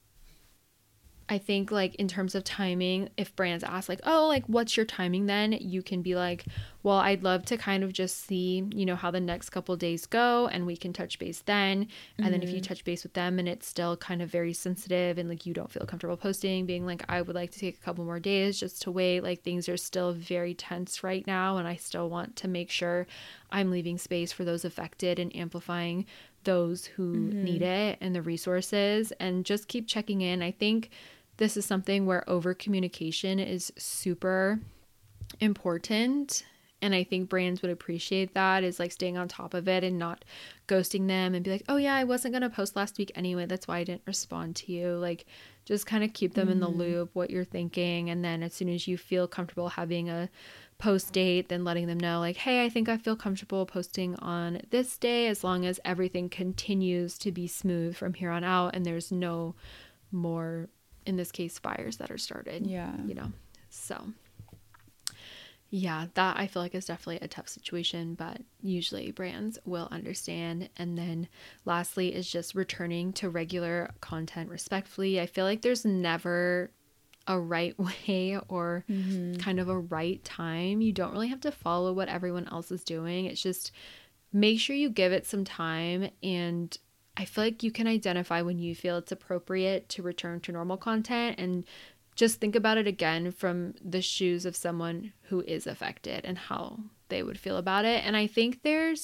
I think like in terms of timing, if brands ask like, oh, like what's your timing then? You can be like, well, I'd love to kind of just see, you know, how the next couple days go, and we can touch base then. And mm-hmm. then if you touch base with them and it's still kind of very sensitive and like you don't feel comfortable posting, being like, I would like to take a couple more days just to wait. Like things are still very tense right now, and I still want to make sure I'm leaving space for those affected and amplifying those who mm-hmm. need it and the resources, and just keep checking in. I think this is something where over communication is super important. And I think brands would appreciate that, is like staying on top of it and not ghosting them and be like, oh yeah, I wasn't going to post last week anyway. That's why I didn't respond to you. Like just kind of keep them mm-hmm. in the loop, what you're thinking. And then as soon as you feel comfortable having a post date, then letting them know like, hey, I think I feel comfortable posting on this day, as long as everything continues to be smooth from here on out. And there's no more, in this case, fires that are started. Yeah. You know, so yeah, that I feel like is definitely a tough situation, but usually brands will understand. And then lastly is just returning to regular content respectfully. I feel like there's never a right way or mm-hmm. kind of a right time. You don't really have to follow what everyone else is doing. It's just make sure you give it some time. And I feel like you can identify when you feel it's appropriate to return to normal content, and just think about it again from the shoes of someone who is affected and how they would feel about it. And I think there's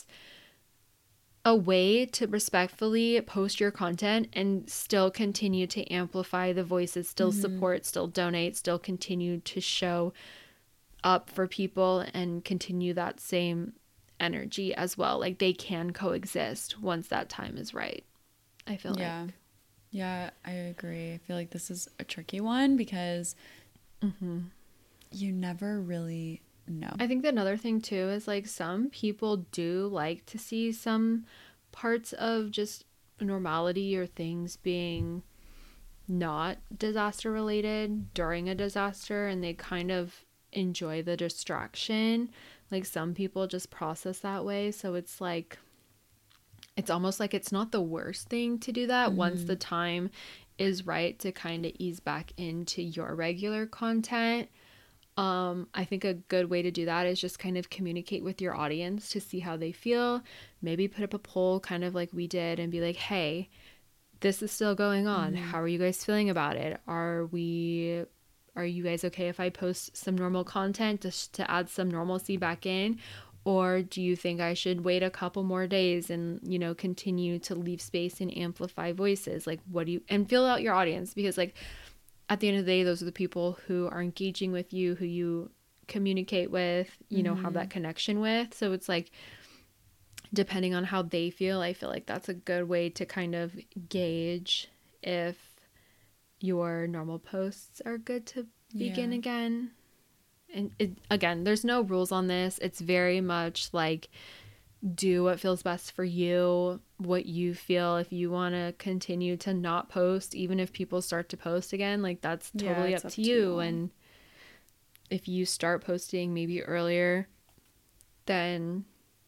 a way to respectfully post your content and still continue to amplify the voices, still mm-hmm. support, still donate, still continue to show up for people and continue that same energy as well. Like they can coexist once that time is right, I feel yeah. like. Yeah, I agree. I feel like this is a tricky one because mm-hmm. you never really know. I think that another thing too is like some people do like to see some parts of just normality or things being not disaster related during a disaster, and they kind of enjoy the distraction. Like some people just process that way. So it's like, it's almost like it's not the worst thing to do that mm-hmm. once the time is right to kind of ease back into your regular content. Um, I think a good way to do that is just kind of communicate with your audience to see how they feel. Maybe put up a poll kind of like we did and be like, hey, this is still going on. Mm-hmm. How are you guys feeling about it? Are we, are you guys okay if I post some normal content just to add some normalcy back in? Or do you think I should wait a couple more days and, you know, continue to leave space and amplify voices? Like, what do you, and fill out your audience, because like at the end of the day, those are the people who are engaging with you, who you communicate with, you know, mm-hmm. have that connection with. So it's like, depending on how they feel, I feel like that's a good way to kind of gauge if your normal posts are good to begin yeah. again. And it, again, there's no rules on this. It's very much like do what feels best for you, what you feel. If you want to continue to not post, even if people start to post again, like that's totally yeah, up, up to you. you. And if you start posting maybe earlier, then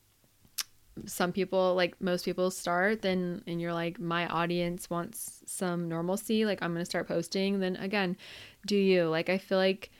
some people, like most people start, then and you're like, my audience wants some normalcy, like I'm going to start posting, then again, do you. Like I feel like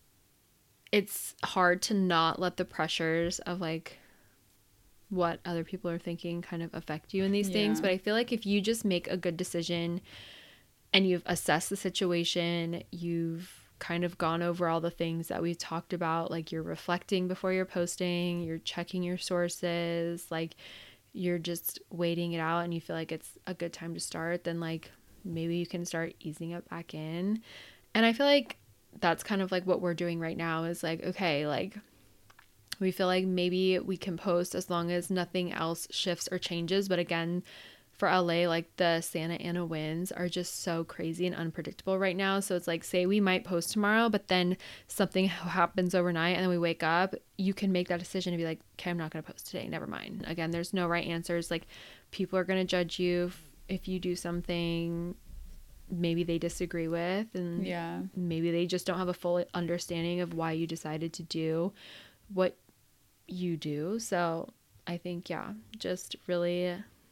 it's hard to not let the pressures of like what other people are thinking kind of affect you in these yeah. things. But I feel like if you just make a good decision and you've assessed the situation, you've kind of gone over all the things that we've talked about, like you're reflecting before you're posting, you're checking your sources, like you're just waiting it out and you feel like it's a good time to start, then like maybe you can start easing it back in. And I feel like that's kind of like what we're doing right now is like, okay, like we feel like maybe we can post as long as nothing else shifts or changes. But again, for L A, like the Santa Ana winds are just so crazy and unpredictable right now. So it's like, say we might post tomorrow, but then something happens overnight and then we wake up, you can make that decision and be like, okay, I'm not going to post today. Never mind. Again, there's no right answers. Like people are going to judge you if, if you do something maybe they disagree with, and yeah, maybe they just don't have a full understanding of why you decided to do what you do. So I think, yeah, just really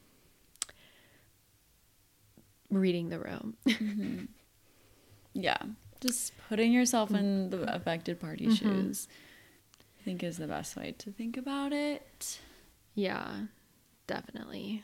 reading the room. Mm-hmm. Yeah, just putting yourself in the affected party mm-hmm. shoes. think is the best way to think about it. Yeah, definitely.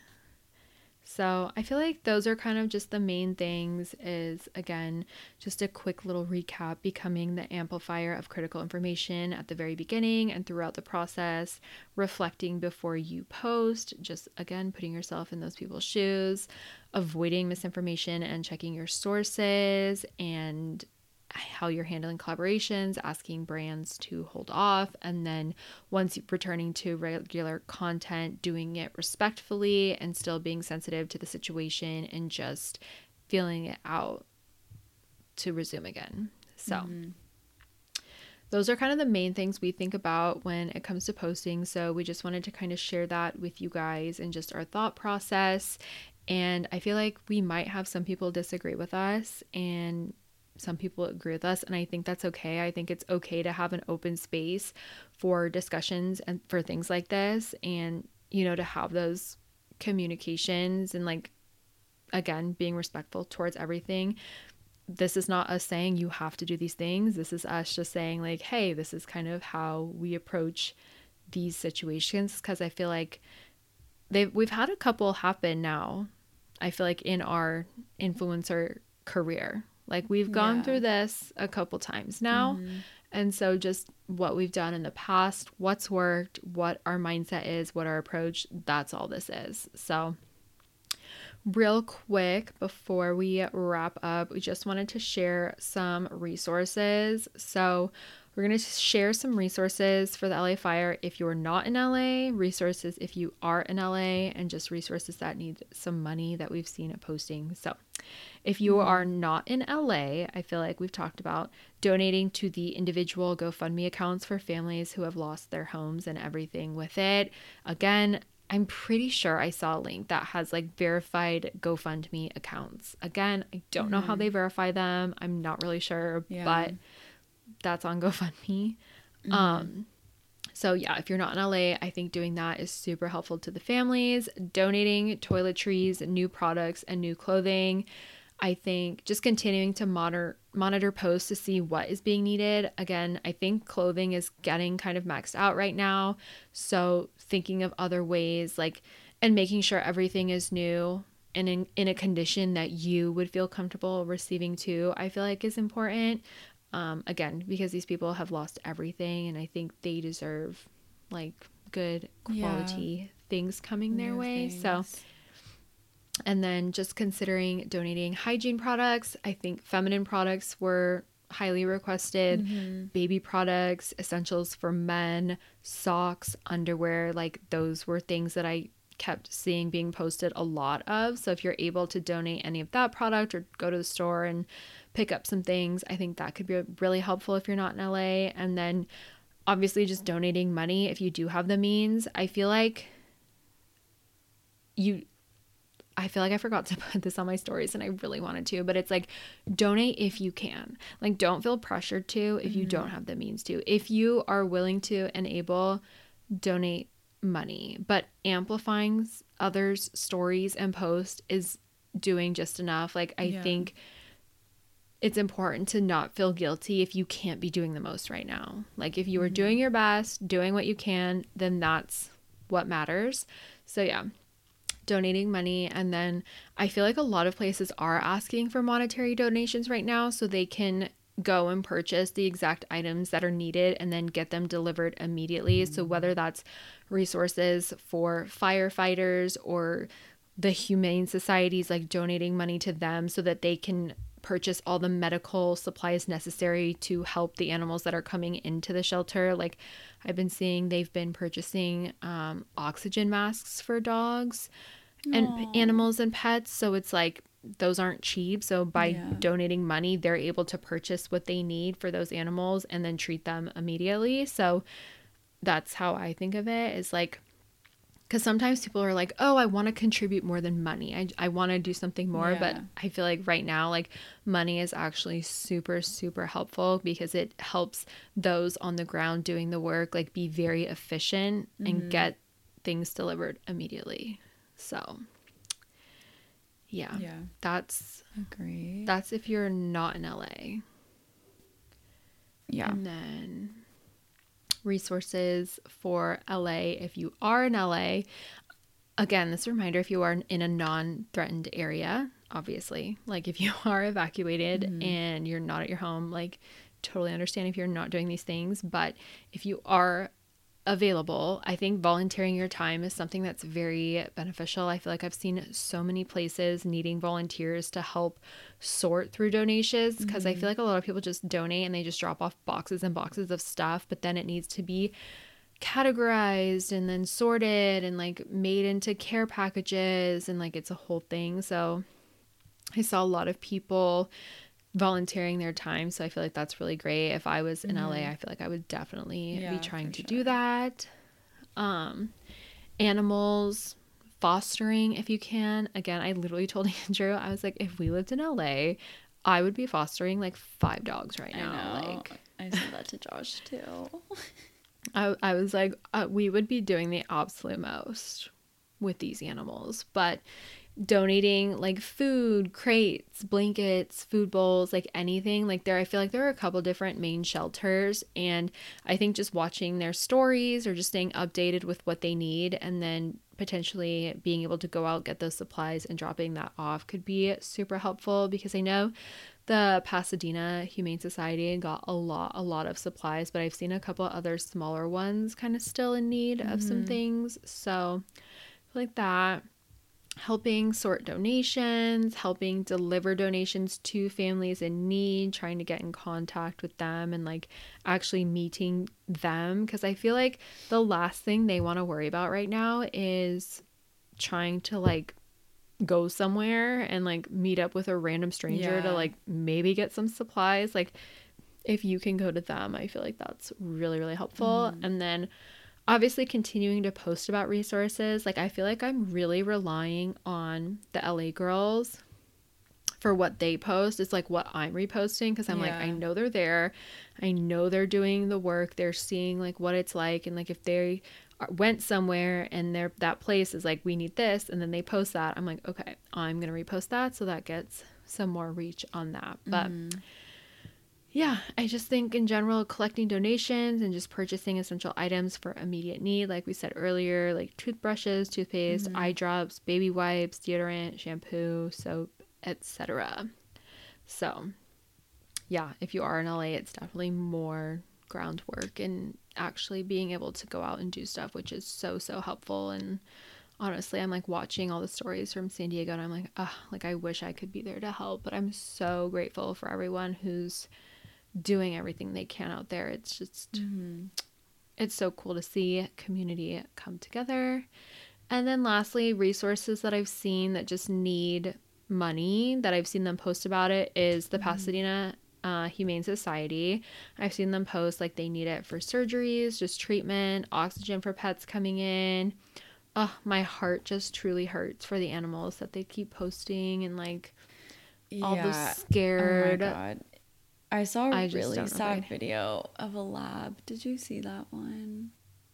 So I feel like those are kind of just the main things is, again, just a quick little recap, becoming the amplifier of critical information at the very beginning and throughout the process, reflecting before you post, just again, putting yourself in those people's shoes, avoiding misinformation and checking your sources, and how you're handling collaborations, asking brands to hold off, and then once returning to regular content, doing it respectfully and still being sensitive to the situation and just feeling it out to resume again. So mm-hmm. those are kind of the main things we think about when it comes to posting. So we just wanted to kind of share that with you guys and just our thought process. And I feel like we might have some people disagree with us and some people agree with us, and I think that's okay. I think it's okay to have an open space for discussions and for things like this, and you know, to have those communications and, like, again, being respectful towards everything. This is not us saying you have to do these things. This is us just saying, like, hey, this is kind of how we approach these situations, because I feel like they've we've had a couple happen now, I feel like, in our influencer career. Like, we've gone yeah. through this a couple times now. Mm-hmm. And so just what we've done in the past, what's worked, what our mindset is, what our approach, that's all this is. So real quick, before we wrap up, we just wanted to share some resources. So we're going to share some resources for the L A Fire if you're not in L A, resources if you are in L A, and just resources that need some money that we've seen at posting. So if you mm-hmm. are not in L A, I feel like we've talked about donating to the individual GoFundMe accounts for families who have lost their homes and everything with it. Again, I'm pretty sure I saw a link that has, like, verified GoFundMe accounts. Again, I don't mm-hmm. know how they verify them. I'm not really sure, yeah. but that's on GoFundMe. Mm-hmm. Um, so yeah, if you're not in L A, I think doing that is super helpful to the families. Donating toiletries, new products, and new clothing. I think just continuing to monitor monitor posts to see what is being needed. Again, I think clothing is getting kind of maxed out right now. So thinking of other ways, like, and making sure everything is new and in, in a condition that you would feel comfortable receiving too, I feel like is important. Um, again, because these people have lost everything, and I think they deserve, like, good quality yeah. things coming their New way. Things. So, and then just considering donating hygiene products. I think feminine products were highly requested, mm-hmm. baby products, essentials for men, socks, underwear. Like, those were things that I kept seeing being posted a lot of. So if you're able to donate any of that product or go to the store and pick up some things, I think that could be really helpful if you're not in L A. And then obviously just donating money if you do have the means. I feel like you I feel like I forgot to put this on my stories, and I really wanted to, but it's like, donate if you can. Like, don't feel pressured to if mm-hmm. you don't have the means to. If you are willing to and able, donate money. But amplifying others' stories and posts is doing just enough. Like, I yeah. think it's important to not feel guilty if you can't be doing the most right now. Like, if you are mm-hmm. doing your best, doing what you can, then that's what matters. So yeah, donating money. And then I feel like a lot of places are asking for monetary donations right now so they can go and purchase the exact items that are needed and then get them delivered immediately. So whether that's resources for firefighters or the humane societies, like donating money to them so that they can purchase all the medical supplies necessary to help the animals that are coming into the shelter. Like, I've been seeing they've been purchasing um, oxygen masks for dogs and Aww. animals and pets. So it's like, those aren't cheap. So by yeah. donating money, they're able to purchase what they need for those animals and then treat them immediately. So that's how I think of it, is like, because sometimes people are like, oh, I want to contribute more than money. I, I want to do something more. Yeah. But I feel like right now, like, money is actually super, super helpful because it helps those on the ground doing the work, like, be very efficient mm-hmm. and get things delivered immediately. So yeah, yeah, that's agree. That's if you're not in L A. Yeah. And then resources for L A if you are in L A. Again, this reminder, if you are in a non-threatened area, obviously, like if you are evacuated mm-hmm. and you're not at your home, like totally understand if you're not doing these things. But if you are available, I think volunteering your time is something that's very beneficial. I feel like I've seen so many places needing volunteers to help sort through donations because mm-hmm. I feel like a lot of people just donate and they just drop off boxes and boxes of stuff, but then it needs to be categorized and then sorted and like made into care packages and like it's a whole thing. So I saw a lot of people volunteering their time, so I feel like that's really great. If I was in mm-hmm. L A, I feel like I would definitely yeah, be trying to sure. do that. Um, animals, fostering if you can. Again, I literally told Andrew, I was like, if we lived in L A, I would be fostering like five dogs right now. I know. Like I said that to Josh too. I, I was like, uh, we would be doing the absolute most with these animals, but donating like food, crates, blankets, food bowls, like anything like there, I feel like there are a couple different main shelters, and I think just watching their stories or just staying updated with what they need and then potentially being able to go out, get those supplies and dropping that off could be super helpful, because I know the Pasadena Humane Society got a lot, a lot of supplies, but I've seen a couple other smaller ones kind of still in need mm-hmm. of some things. So like that, helping sort donations, helping deliver donations to families in need, trying to get in contact with them and like actually meeting them. Because I feel like the last thing they want to worry about right now is trying to like go somewhere and like meet up with a random stranger yeah. to like maybe get some supplies. Like if you can go to them, I feel like that's really, really helpful. Mm. And then obviously continuing to post about resources. Like I feel like I'm really relying on the L A girls for what they post. It's like what I'm reposting, because I'm yeah. like, I know they're there. I know they're doing the work. They're seeing like what it's like. And like if they went somewhere and they're, that place is like, we need this, and then they post that, I'm like, okay, I'm going to repost that. So that gets some more reach on that. But mm. yeah, I just think in general, collecting donations and just purchasing essential items for immediate need, like we said earlier, like toothbrushes, toothpaste, mm-hmm. eye drops, baby wipes, deodorant, shampoo, soap, et cetera. So yeah, if you are in L A, it's definitely more groundwork and actually being able to go out and do stuff, which is so, so helpful. And honestly, I'm like watching all the stories from San Diego and I'm like, ah, like I wish I could be there to help, but I'm so grateful for everyone who's doing everything they can out there. It's just mm-hmm. it's so cool to see community come together. And then lastly, resources that I've seen that just need money, that I've seen them post about it, is the mm-hmm. Pasadena uh, Humane Society. I've seen them post like they need it for surgeries, just treatment, oxygen for pets coming in. Oh, my heart just truly hurts for the animals that they keep posting, and like yeah. all the scared. Oh my God. I saw a I really sad video of a lab. Did you see that one?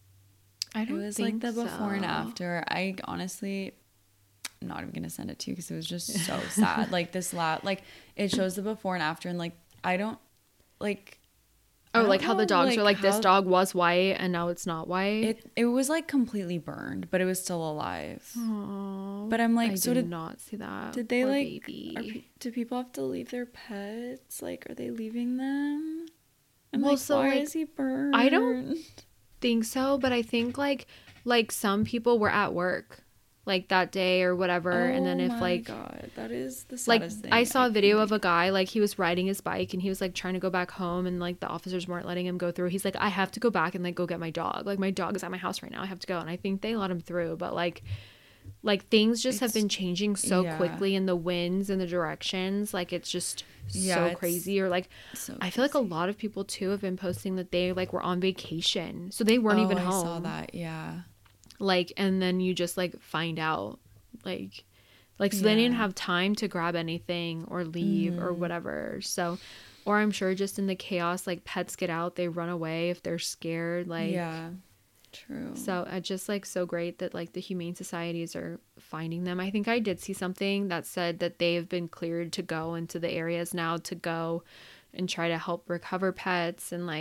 I don't think so. It was like the before so. and after. I honestly, I'm not even going to send it to you because it was just so sad. Like this lab, like it shows the before and after, and like I don't, like. Oh, don't like how know, the dogs like, are like, how, this dog was white and now it's not white. It it was like completely burned, but it was still alive. Aww, but I'm like, I so did, did not see that. Did they Poor like? Baby. Are, do people have to leave their pets? Like, are they leaving them? I'm well, like, so why like, is he burned? I don't think so, but I think like like some people were at work like that day or whatever, oh and then if my like God, that is the like saddest thing, I saw I a video think. of a guy, like he was riding his bike and he was like trying to go back home, and like the officers weren't letting him go through. He's like, I have to go back and like go get my dog. Like my dog is at my house right now. I have to go. And I think they let him through, but like like things just it's, have been changing so yeah. quickly, in the winds and the directions. Like it's just yeah, so crazy. Or like so I feel like a lot of people too have been posting that they like were on vacation, so they weren't oh, even I home. I saw that, yeah. Like, and then you just like find out like like so yeah. they didn't have time to grab anything or leave mm. or whatever. So, or I'm sure just in the chaos, like pets get out, they run away if they're scared. Like yeah. True. So it's just like so great that like the humane societies are finding them. I think I did see something that said that they have been cleared to go into the areas now to go and try to help recover pets and like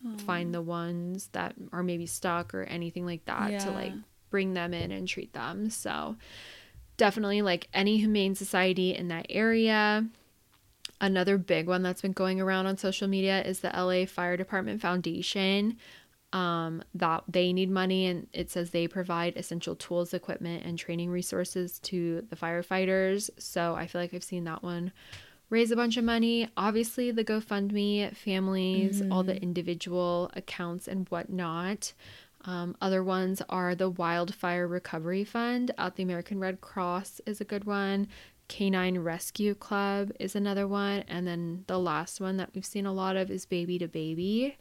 oh. find the ones that are maybe stuck or anything like that yeah. to like bring them in and treat them. So definitely like any humane society in that area. Another big one that's been going around on social media is the L A Fire Department Foundation. Um, that they need money, and it says they provide essential tools, equipment, and training resources to the firefighters. So I feel like I've seen that one raise a bunch of money. Obviously, the GoFundMe, families, mm-hmm. all the individual accounts and whatnot. Um, other ones are the Wildfire Recovery Fund at the American Red Cross is a good one. Canine Rescue Club is another one. And then the last one that we've seen a lot of is Baby to Baby.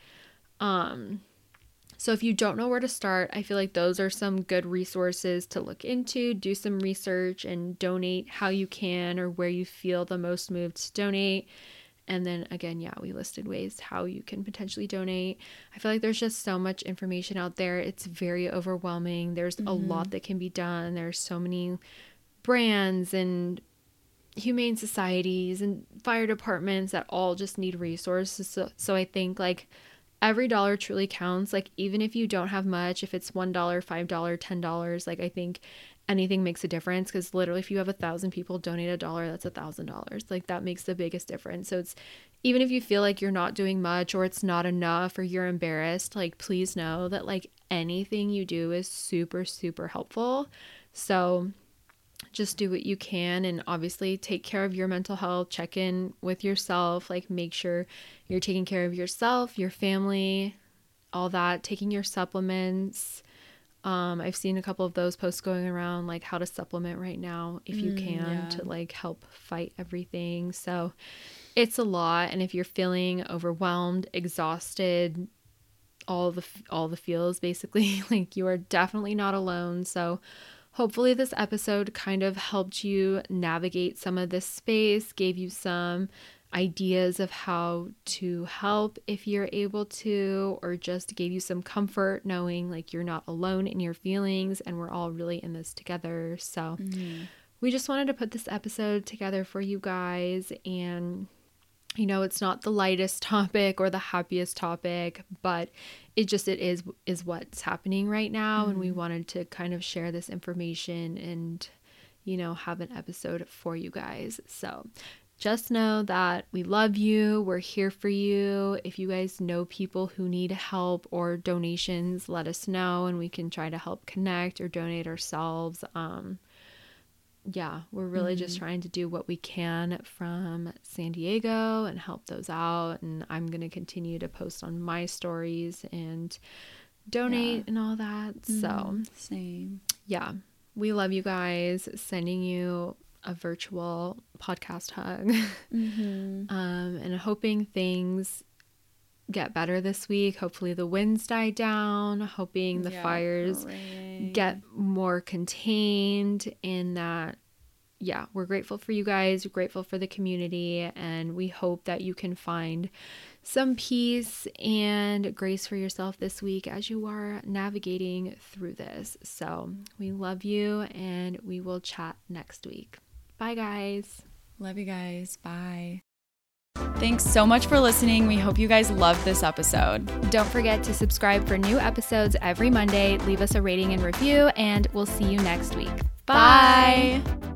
Um, so if you don't know where to start, I feel like those are some good resources to look into, do some research and donate how you can or where you feel the most moved to donate. And then again, yeah, we listed ways how you can potentially donate. I feel like there's just so much information out there. It's very overwhelming. There's mm-hmm. a lot that can be done. There's so many brands and humane societies and fire departments that all just need resources. So, so I think like every dollar truly counts. Like even if you don't have much, if it's one dollar, five dollars, ten dollars, like I think anything makes a difference, because literally if you have a thousand people donate a dollar, that's a thousand dollars. Like that makes the biggest difference. So it's, even if you feel like you're not doing much or it's not enough or you're embarrassed, like please know that like anything you do is super, super helpful. So just do what you can, and obviously take care of your mental health, check in with yourself, like make sure you're taking care of yourself, your family, all that, taking your supplements. Um, I've seen a couple of those posts going around, like how to supplement right now if you mm, can yeah. to like help fight everything. So it's a lot. And if you're feeling overwhelmed, exhausted, all the, all the feels basically, like you are definitely not alone. So hopefully this episode kind of helped you navigate some of this space, gave you some ideas of how to help if you're able to, or just gave you some comfort knowing like you're not alone in your feelings and we're all really in this together. So mm-hmm. we just wanted to put this episode together for you guys. And you know, it's not the lightest topic or the happiest topic, but it just, it is, is what's happening right now. Mm-hmm. And we wanted to kind of share this information and, you know, have an episode for you guys. So just know that we love you. We're here for you. If you guys know people who need help or donations, let us know and we can try to help connect or donate ourselves. Um, yeah, we're really mm-hmm. just trying to do what we can from San Diego and help those out. And I'm going to continue to post on my stories and donate yeah. and all that. Mm-hmm. So same. Yeah, we love you guys. Sending you a virtual podcast hug. Mm-hmm. um, and hoping things get better this week. Hopefully the winds die down, hoping the yeah, fires great. get more contained, and that, yeah, we're grateful for you guys, we're grateful for the community, and we hope that you can find some peace and grace for yourself this week as you are navigating through this. So we love you, and we will chat next week. Bye, guys. Love you guys. Bye. Thanks so much for listening. We hope you guys loved this episode. Don't forget to subscribe for new episodes every Monday. Leave us a rating and review, and we'll see you next week. Bye. Bye.